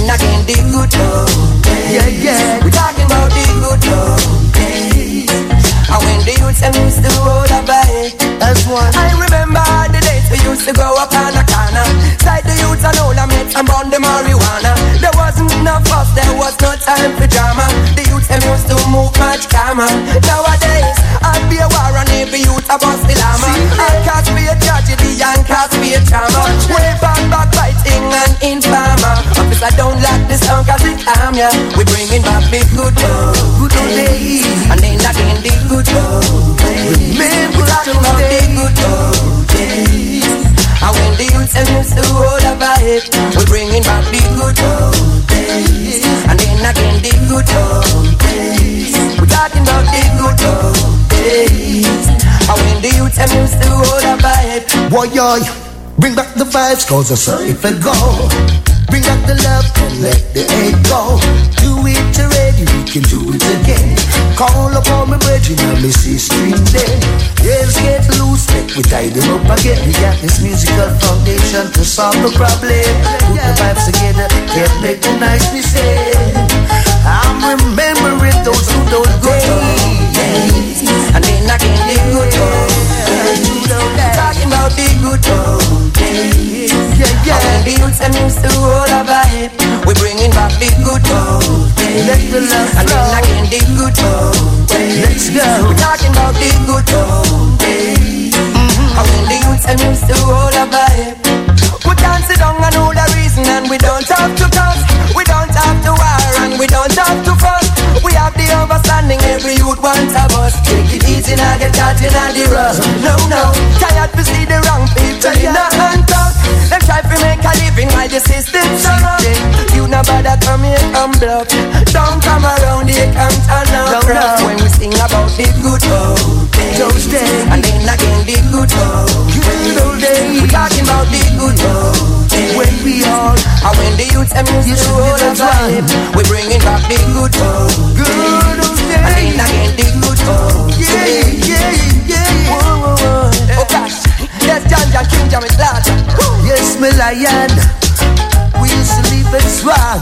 then again the good old days. Yeah. We're talking about the good old days. And when the youths them used to hold a bike, that's one. I remember the days we used to go up on a corner, side the youths and all the mates and burn the marijuana. There wasn't enough fuss, there was no time for drama. The youths them used to move much calmer. Nowadays, I'd be a war and every youth a bust the llama. I'll catch me a tragedy and catch me a trauma. Way back fighting and informer. Officer don't like this song cause it harm ya. We bringing back the good old days. And then again the good old days. We're talking about the good old days. And when the youths them used to hold a vibe, we're bringing back the good old days. And then again the good old days. We're talking about the good old days. And when the youths them used to hold a vibe. Boy, bring back the vibes, cause I saw if I go. Bring back the love and let the hate go. Do it already, we can do it again. Call upon my brethren and me see street dead. Yes, get loose, make we tie them up again. We got this musical foundation to solve the problem. Put the vibes together, can't make the nice mistake. I'm remembering those who don't go days. And then again the good old days. Talking about the good old days. And when the youths them used to hold a vibe, we're bringing back the good old days. And then again the good old days. Let's go. We're talking about the good old days. And when the youths them used to hold a vibe, we can't sit down and know the reason, and we don't have to cuss, we don't have to war, and we don't have to fuss. We have the understanding every youth wants a bus. Take it easy now, get caught in the rush. No, tired to see the wrong people in the handcuffs. Them try to make a living while the system's around. You know bother come here and bluff. Don't come around here, can't turn up rough. When we sing about the good old days, and then again the good old days. We talking about the good old days. When we all, and when the youths them used to hold a vibe, we bringing back the good old days. And then again the good old days. Whoa. Oh gosh, yes, John King Jam is large. Yes, my lion. We used to live as one.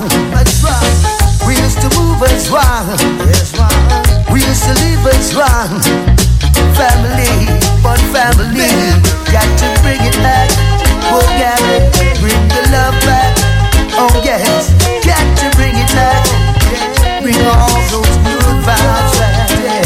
We used to move as one. We used to live as one. Family, one family. Got to bring it back. Oh, got it. Bring the love back. Oh, yes. Got to bring it back. Bring all those good vibes back.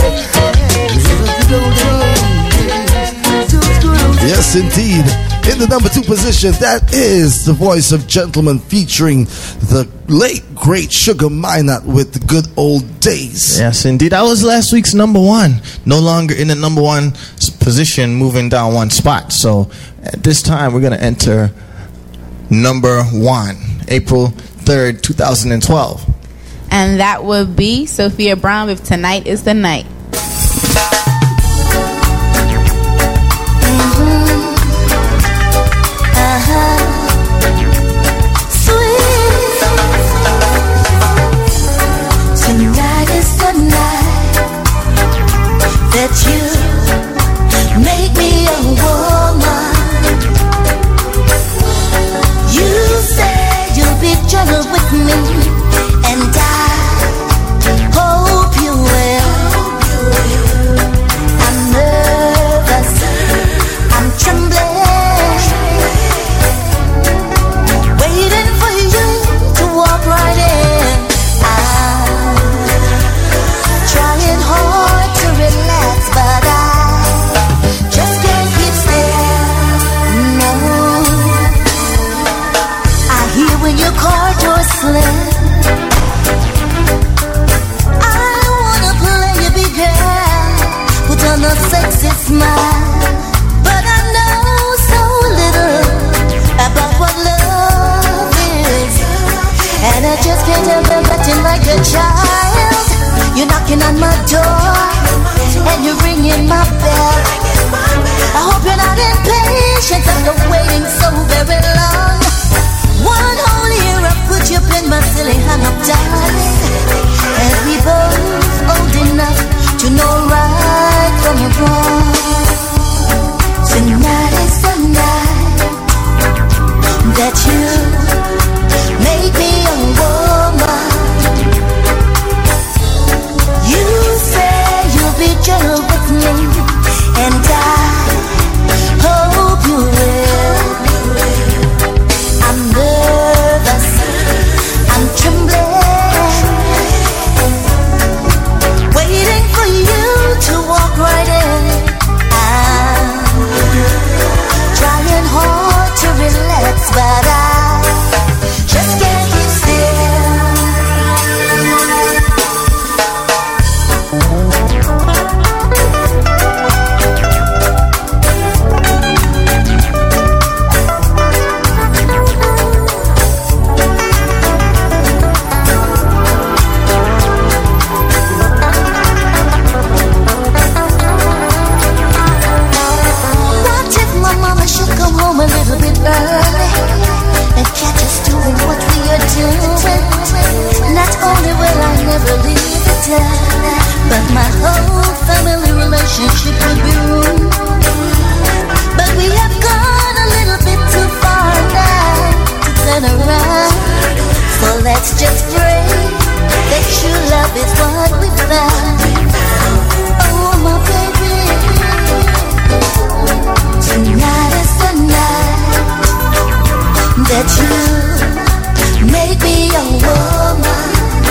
Yes, indeed. In the number 2 position, that is the voice of Gentleman featuring the late, great Sugar Minott with the good old days. Yes, indeed. That was last week's number 1. No longer in the number 1 position, moving down 1 spot. So at this time, we're going to enter number 1, April 3rd, 2012. And that would be Sophia Brown with Tonight is the Night. That you make me a woman. You said you'll be gentle with me, and I hope you will. I'm nervous, I'm trembling, waiting for you to walk right in. I'm trying hard to relax, but I just can't keep still. No, I hear when your car doors slam. I wanna play you big girl, put on a sexy smile, but I know so little about what love is, and I just can't help but acting like a child. You're knocking on my door, and you're ringing my bell. I hope you're not impatient after waiting so very long. One whole year I put you in my silly hand up, darling, and we both old enough to know right from wrong. Tonight is the night that you make me a woman. better, but my whole family relationship would be ruined. But we have gone a little bit too far now to turn around. So let's just pray that true love is what we found. Oh my baby, tonight is the night that you make me a woman.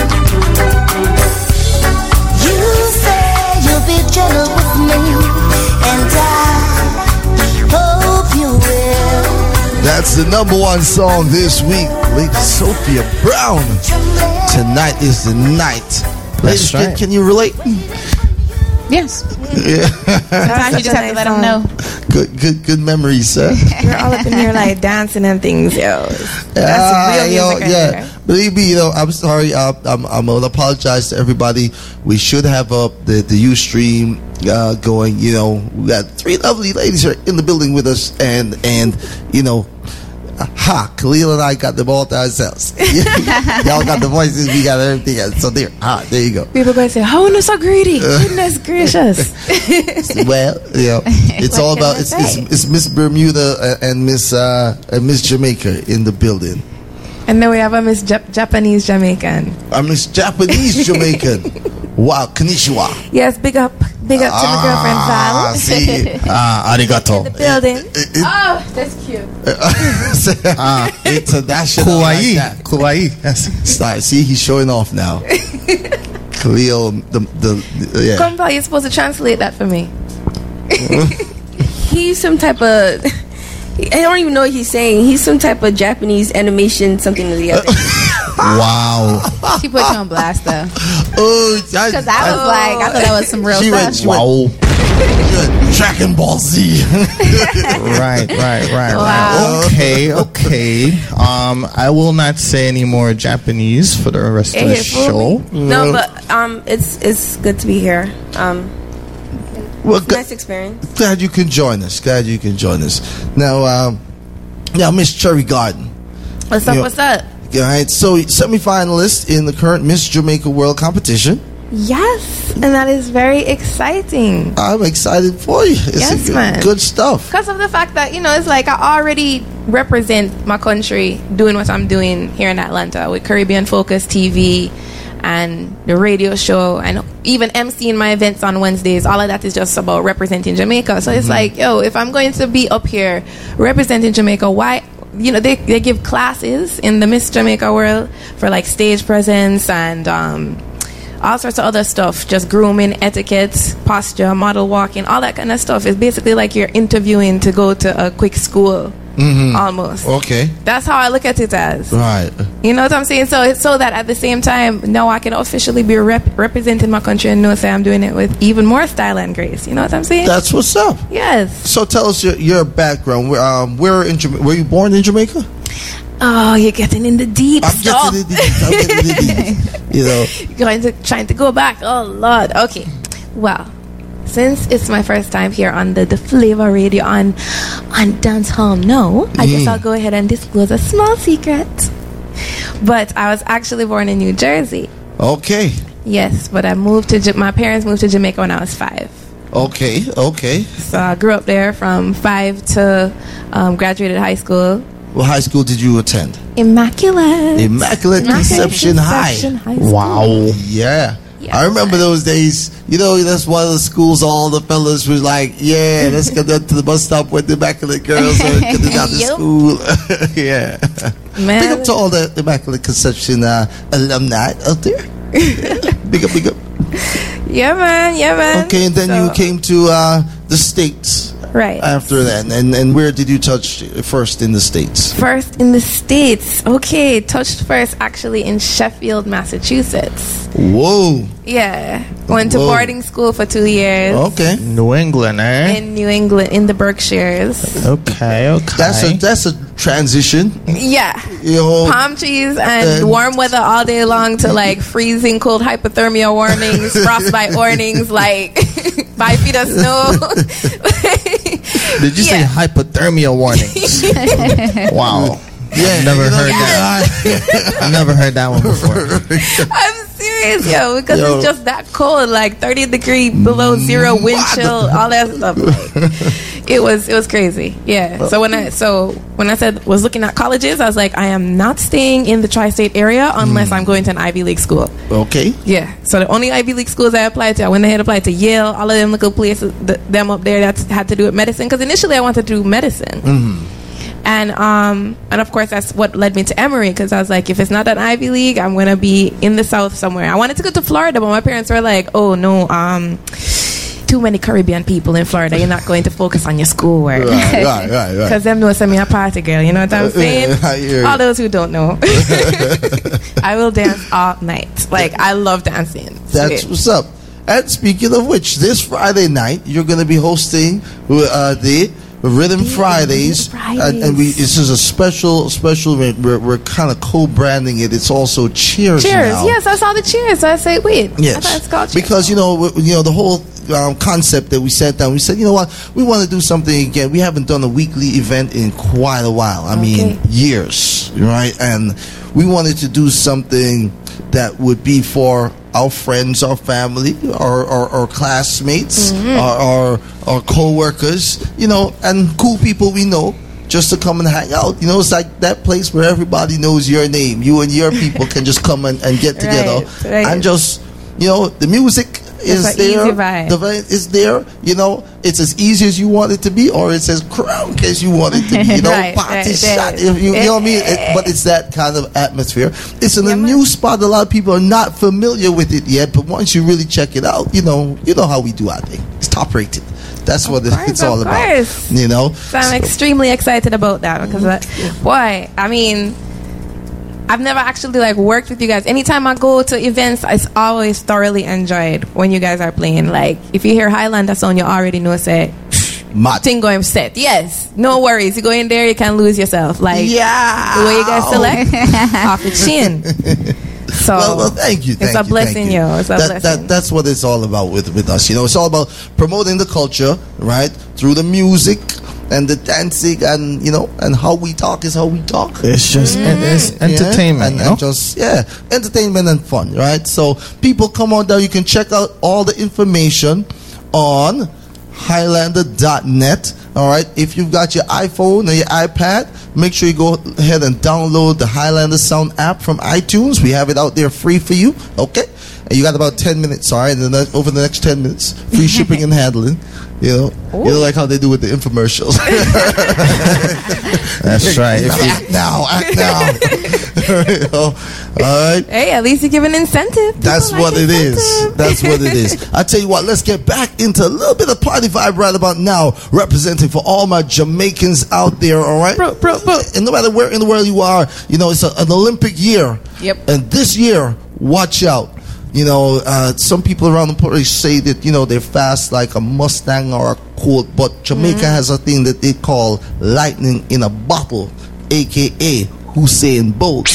You say you'll be gentle with me, and I hope you will. That's the #1 song this week, Lady Sophia Brown. Tonight is the night. Ladies, right. Can you relate? Yes. Yeah. Sometimes you just have to let them know. Good memories, sir. You're all up in here like dancing and things, yo. That's real music right there. Believe me, I'm sorry. I'm gonna apologize to everybody. We should have the Ustream going. We got 3 lovely ladies here in the building with us, and Khalil and I got them all to ourselves. Y'all got the voices, we got everything else. So there you go. People going to say, "Oh, no, so greedy." Goodness gracious. Well, it's all about it's Miss Bermuda and Miss Jamaica in the building. And then we have a Miss Japanese Jamaican. A Miss Japanese Jamaican. Wow, konnichiwa. Yes, big up to my girlfriend Val. See, arigato. In the building. Oh, that's cute. International. Kawaii. Yes. See, he's showing off now. Khalil, yeah. Come, Val, you're supposed to translate that for me. He's some type of. I don't even know what he's saying. He's some type of Japanese animation, something or the other. Wow. She put you on blast though. Because I thought that was some real stuff. Wow. Dragon Ball Z. Right. Wow. Okay. I will not say any more Japanese for the rest of the show. No, but it's good to be here. Nice experience. Glad you can join us. Now, Miss Cherry Garden. What's up? All right, so semi-finalist in the current Miss Jamaica World Competition. Yes, and that is very exciting. I'm excited for you. It's good stuff. Because of the fact that, it's like I already represent my country doing what I'm doing here in Atlanta with Caribbean Focus TV and the radio show and even emceeing my events on Wednesdays. All of that is just about representing Jamaica. So it's like, if I'm going to be up here representing Jamaica, why... they give classes in the Miss Jamaica World for like stage presence and all sorts of other stuff, just grooming, etiquette, posture, model walking, all that kind of stuff. It's basically like you're interviewing to go to a quick school, almost. Okay. That's how I look at it as. Right. You know what I'm saying? So it's so that at the same time, now I can officially be representing my country and know say I'm doing it with even more style and grace. You know what I'm saying? That's what's up. Yes. So tell us your background. Were you born in Jamaica? Oh, you're getting in the deep stuff. I'm getting in the deep. Trying to go back. Oh, Lord. Okay. Well, since it's my first time here on the Flavor Radio on Dancehall Now, I guess I'll go ahead and disclose a small secret. But I was actually born in New Jersey. Okay. Yes, but my parents moved to Jamaica when I was 5. Okay. So I grew up there from 5 to graduated high school. What high school did you attend? Immaculate Conception High School. Wow. Yeah. I remember those days. That's one of the schools all the fellas was like, yeah, let's get to the bus stop with the Immaculate girls or get them out to school. Yeah. Man. Big up to all the Immaculate Conception alumni out there. Big up. Yeah, man. Okay, and then you came to the States. Right. After that, and where did you touch first in the States? First in the States. Okay, touched first actually in Sheffield, Massachusetts. Whoa. Yeah. Went to boarding school for 2 years. Okay. New England, eh? In New England, in the Berkshires. Okay. That's a transition. Yeah. Palm trees and warm weather all day long to like freezing cold hypothermia warnings, frostbite warnings, like 5 feet of snow. Did you say hypothermia warnings? Wow. Yeah, I've never heard that one before. I'm serious. serious, yo, because it's just that cold, like 30 degree below zero, wind chill, all that stuff. Like, it was crazy. Yeah. So when I said was looking at colleges, I was like, I am not staying in the tri-state area unless I'm going to an Ivy League school. Okay. Yeah. So the only Ivy League schools I applied to, I went ahead and applied to Yale, all of them little places, them up there that had to do with medicine. Because initially I wanted to do medicine. Mm-hmm. And of course that's what led me to Emory, because I was like, if it's not an Ivy League, I'm gonna be in the South somewhere. I wanted to go to Florida, but my parents were like, oh no, too many Caribbean people in Florida, you're not going to focus on your schoolwork. Right. Because them know send me a party girl, you know what I'm saying? All those who don't know. I will dance all night. Like, I love dancing. That's what's up. And speaking of which, this Friday night you're going to be hosting the Rhythm Fridays, and this is a special. We're kind of co-branding it. It's also Cheers. Now. Yes, I saw the Cheers. So I said, wait, yes, I thought it's called Cheers. Because you know the whole concept that we sat down. We said, you know what, we want to do something again. We haven't done a weekly event in quite a while. I mean, years, right? And we wanted to do something that would be for our friends, our family, our classmates, our co-workers, you know, and cool people we know, just to come and hang out. You know, it's like that place where everybody knows your name. You and your people can just come and get together. Right. And just, you know, the music is there. The vibe is there. You know, it's as easy as you want it to be, or it's as crunk as you want it to be. You know, party shot. You know what I mean? But it's that kind of atmosphere. It's in a new spot. A lot of people are not familiar with it yet, but once you really check it out, you know how we do our thing. It's top rated. That's what it's all about. You know? So I'm extremely excited about that because, boy, I mean, I've never actually like worked with you guys. Anytime I go to events, it's always thoroughly enjoyed when you guys are playing. Like, if you hear Highlander song, you already know, say, thing going set. Yes, no worries. You go in there, you can lose yourself. Like, the way you guys select, off the chin. So, well, thank you. It's a blessing, yo. It's a blessing. That's what it's all about with us. You know, it's all about promoting the culture, right? Through the music and the dancing, and you know, and how we talk is how we talk. It's just it's entertainment, and just entertainment and fun, right? So people, come on down. You can check out all the information on Highlander.net. All right, if you've got your iPhone or your iPad, make sure you go ahead and download the Highlander Sound app from iTunes. We have it out there free for you. Okay, and you got about 10 minutes. All right, and then over the next 10 minutes, free shipping and handling. You know, like how they do with the infomercials. That's right. Act now. You know? All right. Hey, at least you give an incentive. That's what it is. That's what it is. I tell you what, let's get back into a little bit of party vibe right about now, representing for all my Jamaicans out there. All right, bro. And no matter where in the world you are, you know, it's an Olympic year. Yep. And this year, watch out. You know, some people around the place say that, you know, they're fast like a Mustang or a Colt, but Jamaica has a thing that they call lightning in a bottle, aka Usain Bolt.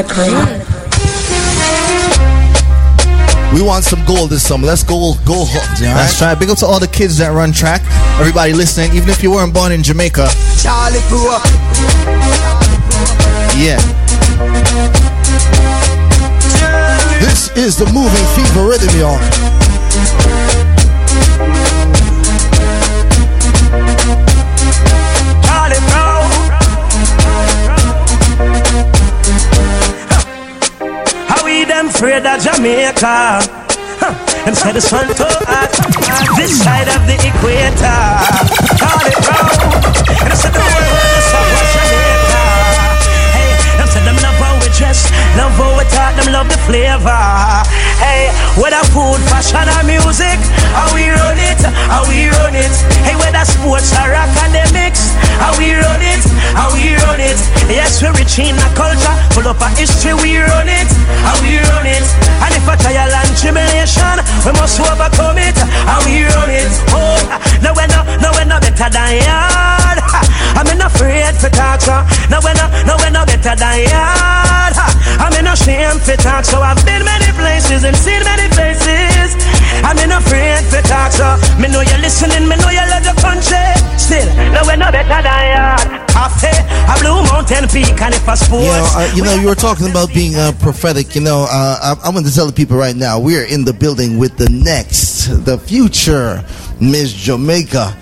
We want some gold this summer. Let's go Hawks. Right? That's right. Big up to all the kids that run track. Everybody listening, even if you weren't born in Jamaica. Charlie Brewer. Yeah. This is the moving fever rhythm, y'all. Charlie Brown. How we them afraid of Jamaica? Them say the sun too hot. This side of the equator. Charlie Brown. And I said the world is up for Jamaica. Hey, them said them love how we dress, love how we talk, them love the flavor. Hey, whether food, fashion or music, how we run it, how we run it. Hey, whether sports or academics, how we run it, how we run it. Yes, we're rich in a culture, full of a history, we run it, how we run it. And if a trial and tribulation, we must overcome it, how we run it. Oh, no we're not better than yard. I'm not afraid to talk, so no we're not better than yard. I'm not ashamed to talk, so I've been many places and seen many places. I'm not afraid to talk, so me know you're listening, me know you love the country. Still, no we're no better than you. After a Blue Mountain Peak and if I sports. You were talking about being prophetic. I'm going to tell the people right now, we're in the building with the future Miss Jamaica.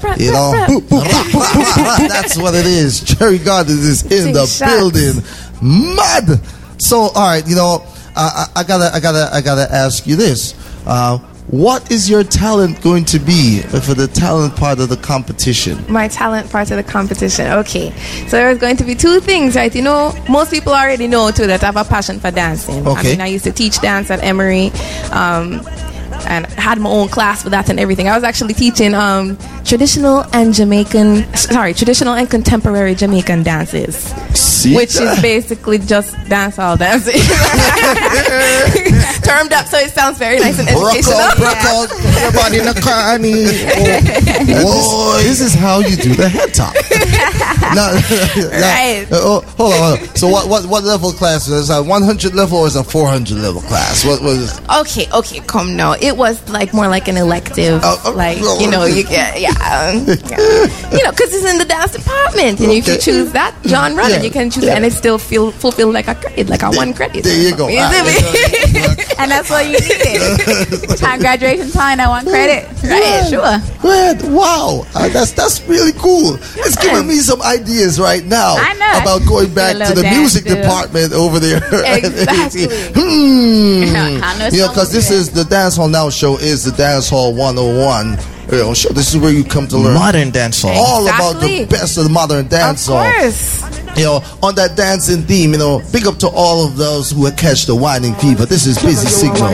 That's what it is. Cherry Garden is in the building. Mad. So, all right, I gotta ask you this. What is your talent going to be for the talent part of the competition? My talent part of the competition. Okay. So there's going to be two things, right? Most people already know too that I have a passion for dancing. Okay. I used to teach dance at Emory. And had my own class for that and everything. I was actually teaching traditional and contemporary Jamaican dances. Which is basically just dancehall dancing. Termed up so it sounds very nice and educational. Everybody in the car, This is how you do the head top. Right. Hold on. So what level class is that? 100 level or is it a 400 level class? What was it? Okay, come now. It was more like an elective, you get, because it's in the dance department, and if you choose that genre, then you can choose, and it still fulfill like a credit, like a 1 credit. There you go. And that's what you needed. Time graduation time, that 1 credit. Right, sure. Good. Wow, that's really cool. It's giving me some ideas right now about going back to the music department over there. Exactly. Because this is the Dancehall Now show is the Dancehall 101. Show. This is where you come to learn modern dancehall. All about the best of the modern dancehall. Of course. On that dancing theme, big up to all of those who catch the whining fever. This is Busy Signal.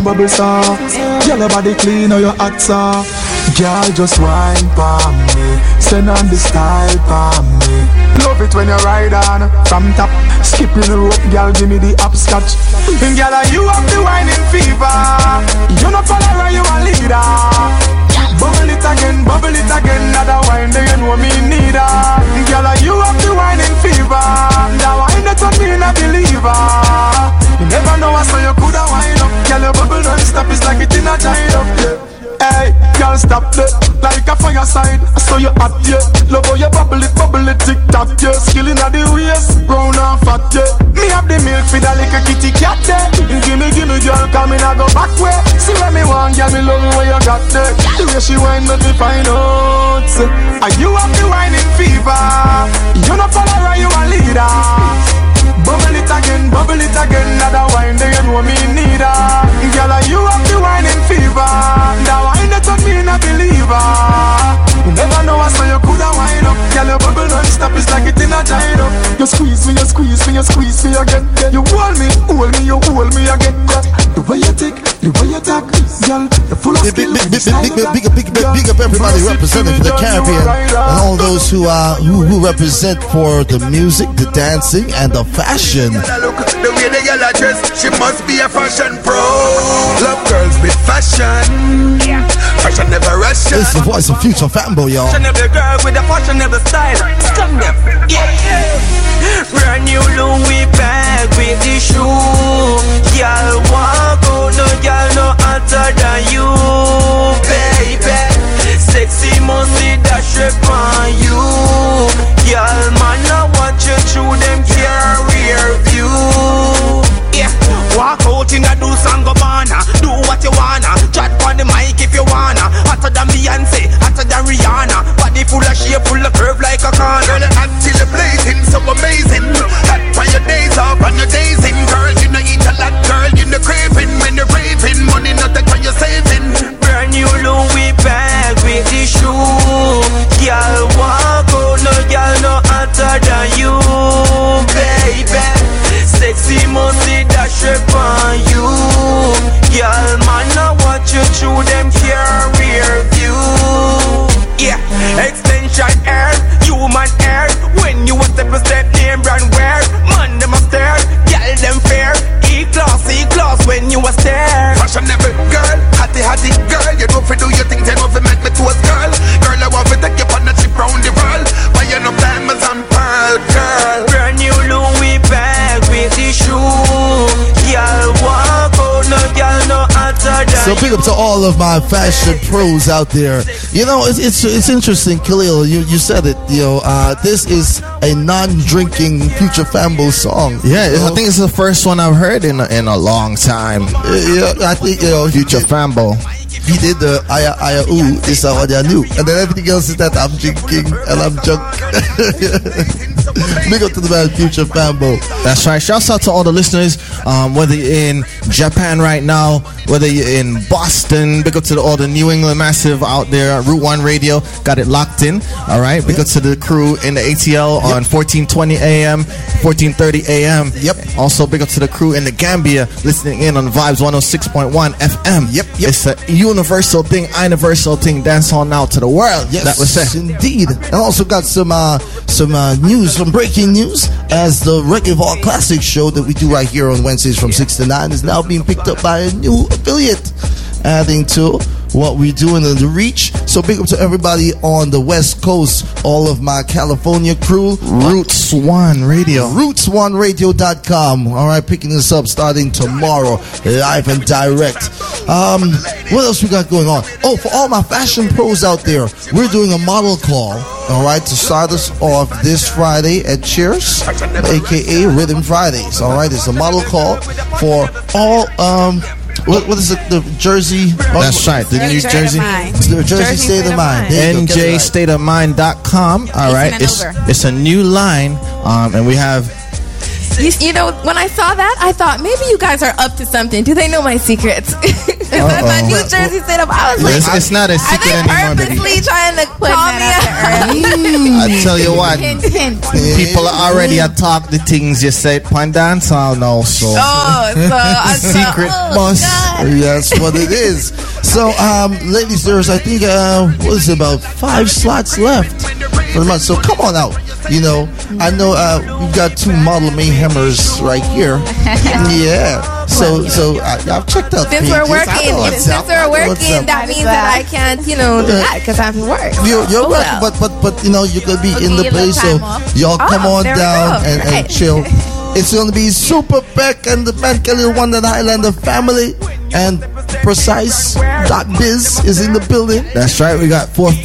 Your body clean or your hot saw. Girl, just wine for me. Send on the style for me. Love it when you ride on from top. Skipping the rope, girl, give me the upscotch. And girl, you have the whining fever. You not follower, you a leader. Bubble it again, another wine, do you know me need her? Girl, you have the whining fever. The wine that on me a believer. You never know I saw you coulda wine up. Girl, your bubble don't stop, it's like it in a giant up, Hey, girl, stop that, like a fireside. I saw you hot, love how you bubble it, tick-tock, Skilling at the waist, brown and fat, Me have the milk for the little kitty cat, Gimme, girl, come in, I go back way. See where me want, girl, me love where you got there. The way she whine, let me find out. Are you have the whining fever? You not follower, you a leader. Bubble it again, another wine, do you know me need her? Girl, you have the whining fever. The wine that on me a believer. You never know I saw you coulda wine up. Girl, your bubble don't stop, it's like it in a giant up. You squeeze me again. You hold me, you hold me again. The way you take, the way you talk, girl, you're full of skill. Big up everybody representing for the Caribbean and all those who represent for the music, the dancing, and the fashion. Look, the way the girl dress, she must be a fashion pro. Love girls with fashion. Fashion never rush. This is the voice of future fanboy, y'all. Fashionable girl with a fashionable style. Come them, Brand new Louis bag with the shoe. Y'all walk out, no y'all no hotter than you, baby. Sexy musty dash upon you. Y'all man, I want you through them career view. Walk out in a Deuce and Gabbana. Do what you wanna. Chat on the mic if you wanna. Hotter than Beyonce, hotter than Rihanna. Body full of shape, full of curve like a corner. Girl, until the blazing, so amazing. Hot for your days off and your days in. Girl, you know eat a lot, girl, you know craving. When you're raving, money not that you're saving. Brand new Louis bag with the shoe. Y'all walk out, no y'all no hotter than you, baby. Sexy musty dash upon you. Y'all man, I watch you through them career view. Extension air, human air. When you a step name brand wear. Man, them a stare, y'all them fair. E-class, when you a stare. Fashionable girl, hatty girl. You don't fi do your things, you don't fi make me toast, girl. Girl, I want to take you on a trip round the world. Buy you no diamonds and pearl, girl. Brand new Louis bag with the shoe. Y'all walk out, no y'all no hotter than So So big up to all of my fashion pros out there. You know, it's interesting, Khalil. You said it. You know, this is a non-drinking Future Fambo song. Yeah, I think it's the first one I've heard in a long time. Yeah, I think Future Fambo. He did the aya ooh, this is what I knew, and then everything else is that I'm drinking and I'm drunk. Big up to the man Future Fambo. That's right. Shouts out to all the listeners, whether you're in Japan right now, whether you're in Boston. Big up to all the New England Massive out there. Route 1 Radio got it locked in. All right. Big up to the crew in the ATL on 1420 AM, 1430 AM. Yep. Also big up to the crew in the Gambia listening in on Vibes 106.1 FM. Yep. It's a universal thing, dance hall now to the world. Yes, that was said. Indeed. And also got some news, some breaking news, as the Reggae Vault Classic show that we do right here on Wednesdays from 6 to 9 is now being picked up by a new affiliate, adding to what we're doing in the reach. So big up to everybody on the West Coast, all of my California crew. Roots One Radio. Roots1radio.com. All right, picking this up starting tomorrow, live and direct. What else we got going on? Oh, for all my fashion pros out there, we're doing a model call, all right, to start us off this Friday at Cheers, aka Rhythm Fridays. All right, it's a model call for all what is it? The Jersey? That's right. The New Jersey. The Jersey State of Mind. NJStateofMind.com. All right. It's a new line, and we have. You know, when I saw that, I thought maybe you guys are up to something. Do they know my secrets? My New Jersey State of Mind. I was like, it's not a secret anymore, baby. purposely trying to call me I tell you what, people are already talk the things you said. Pan dance hall now, so secret boss. That's what it is. So, ladies, there's I think what is it, about 5 slots left for the month. So come on out. You know, I know we've got 2 model mayhemers right here. Yeah. So I've checked out. Since we're working, that means that I can't, do that because I'm work. You're working, but you know you could be in the place, so y'all come on down and chill. It's going to be Super Peck and the Band Kelly Wonder Highlander family, and Precise.biz is in the building. That's right. We got 5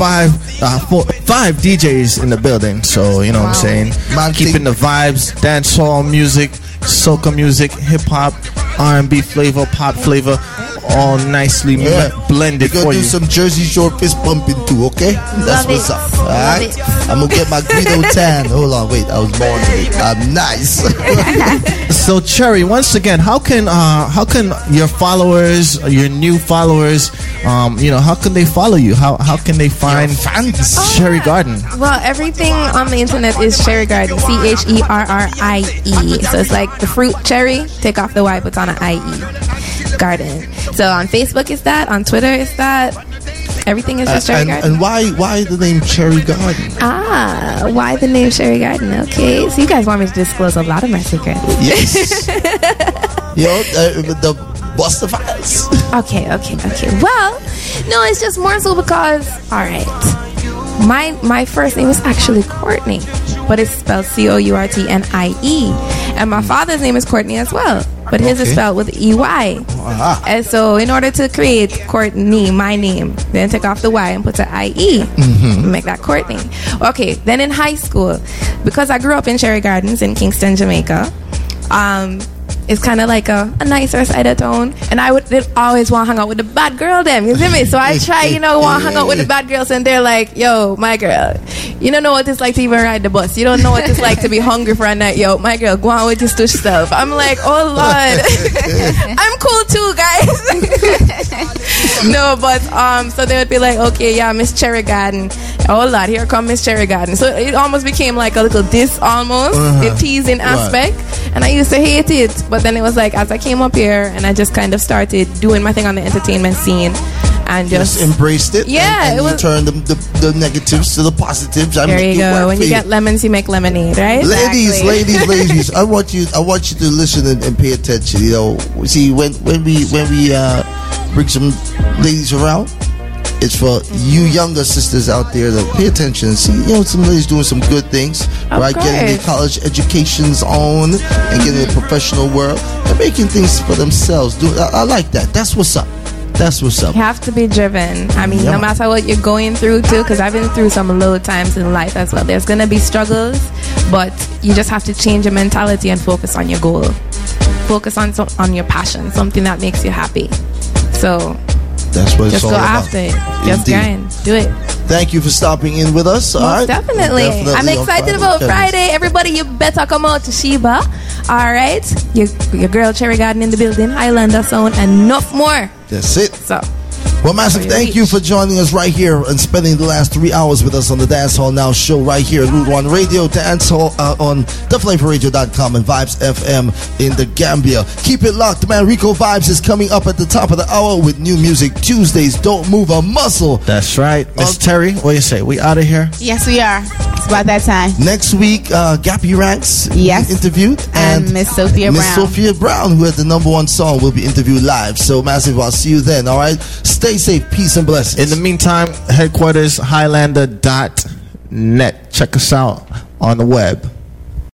DJs in the building. So, you know what I'm saying? Keeping the vibes, dancehall music, soca music, hip-hop, R&B flavor, pop flavor, all nicely blended for you. We're going to do some Jersey Shore fist pumping too, okay? That's what's up. All right? I'm going to get my Guido tan. Hold on, wait. I was born late. I'm nice. So, Cherry, once again, how can your followers, your new followers, how can they follow you? How can they find Cherry Garden? Well, everything on the internet is Cherry Garden, CHERRIE. So it's like the fruit cherry, take off the Y, but it's on an IE. Garden. So on Facebook is that, on Twitter is that. Everything is just Cherry Garden. And why the name Cherry Garden? Why the name Cherry Garden? Okay, so you guys want me to disclose a lot of my secrets? Yes. The Buster Files. Okay. Well, no, it's just more so because, all right, my first name is actually Courtney, but it's spelled Courtnie, and my father's name is Courtney as well. But his is spelled with EY. And so in order to create Courtney, my name, then take off the Y and put an IE. Make that Courtney. Okay, then in high school, because I grew up in Cherry Gardens in Kingston, Jamaica, it's kind of like a nicer side of town. And I would always want to hang out with the bad girl them. You see me? So I try, want to hang out with the bad girls. And they're like, yo, my girl, you don't know what it's like to even ride the bus. You don't know what it's like to be hungry for a night. Yo, my girl, go on with your stush self. I'm like, oh, Lord. I'm cool too, guys. No, but so they would be like, okay, yeah, Miss Cherry Garden. Oh, Lord, here come Miss Cherry Garden. So it almost became like a little diss almost, a teasing aspect. And I used to hate it. But then it was like, as I came up here and I just kind of started doing my thing on the entertainment scene and just embraced it. Yeah, and you turned the negatives to the positives. There you go. When you get lemons, you make lemonade, right? Ladies. I want you to listen and pay attention. See when we bring some ladies around, it's for you younger sisters out there to pay attention and see, some ladies doing some good things, right? Getting their college educations on and getting in the professional world and making things for themselves. I like that. That's what's up. That's what's up. You have to be driven. I mean, no matter what you're going through too, because I've been through some low times in life as well. There's going to be struggles, but you just have to change your mentality and focus on your goal. Focus on your passion, something that makes you happy. So that's what it's just all go about. after it. Just grind. Do it. Thank you for stopping in with us. All right. Definitely. I'm excited about Friday. Everybody, you better come out to Sheba. All right. Your girl Cherry Garden in the building, Highlander Sound, and enough more. That's it. So. Well, massive thank you for joining us right here and spending the last 3 hours with us on the Dance Hall Now show right here at Root 1 Radio, Dance Hall on theflavorradio.com and Vibes FM in the Gambia. Keep it locked, man. Rico Vibes is coming up at the top of the hour with new music Tuesdays. Don't move a muscle. That's right. Miss Terry, what do you say? We out of here? Yes, we are. It's about that time. Next week, Gappy Ranks interviewed. And Miss Sophia Brown. Miss Sophia Brown, who had the #1 song, will be interviewed live. So, massive, I'll see you then, all right? Stay safe. Peace and blessings. In the meantime, headquarters, Highlander.net. Check us out on the web.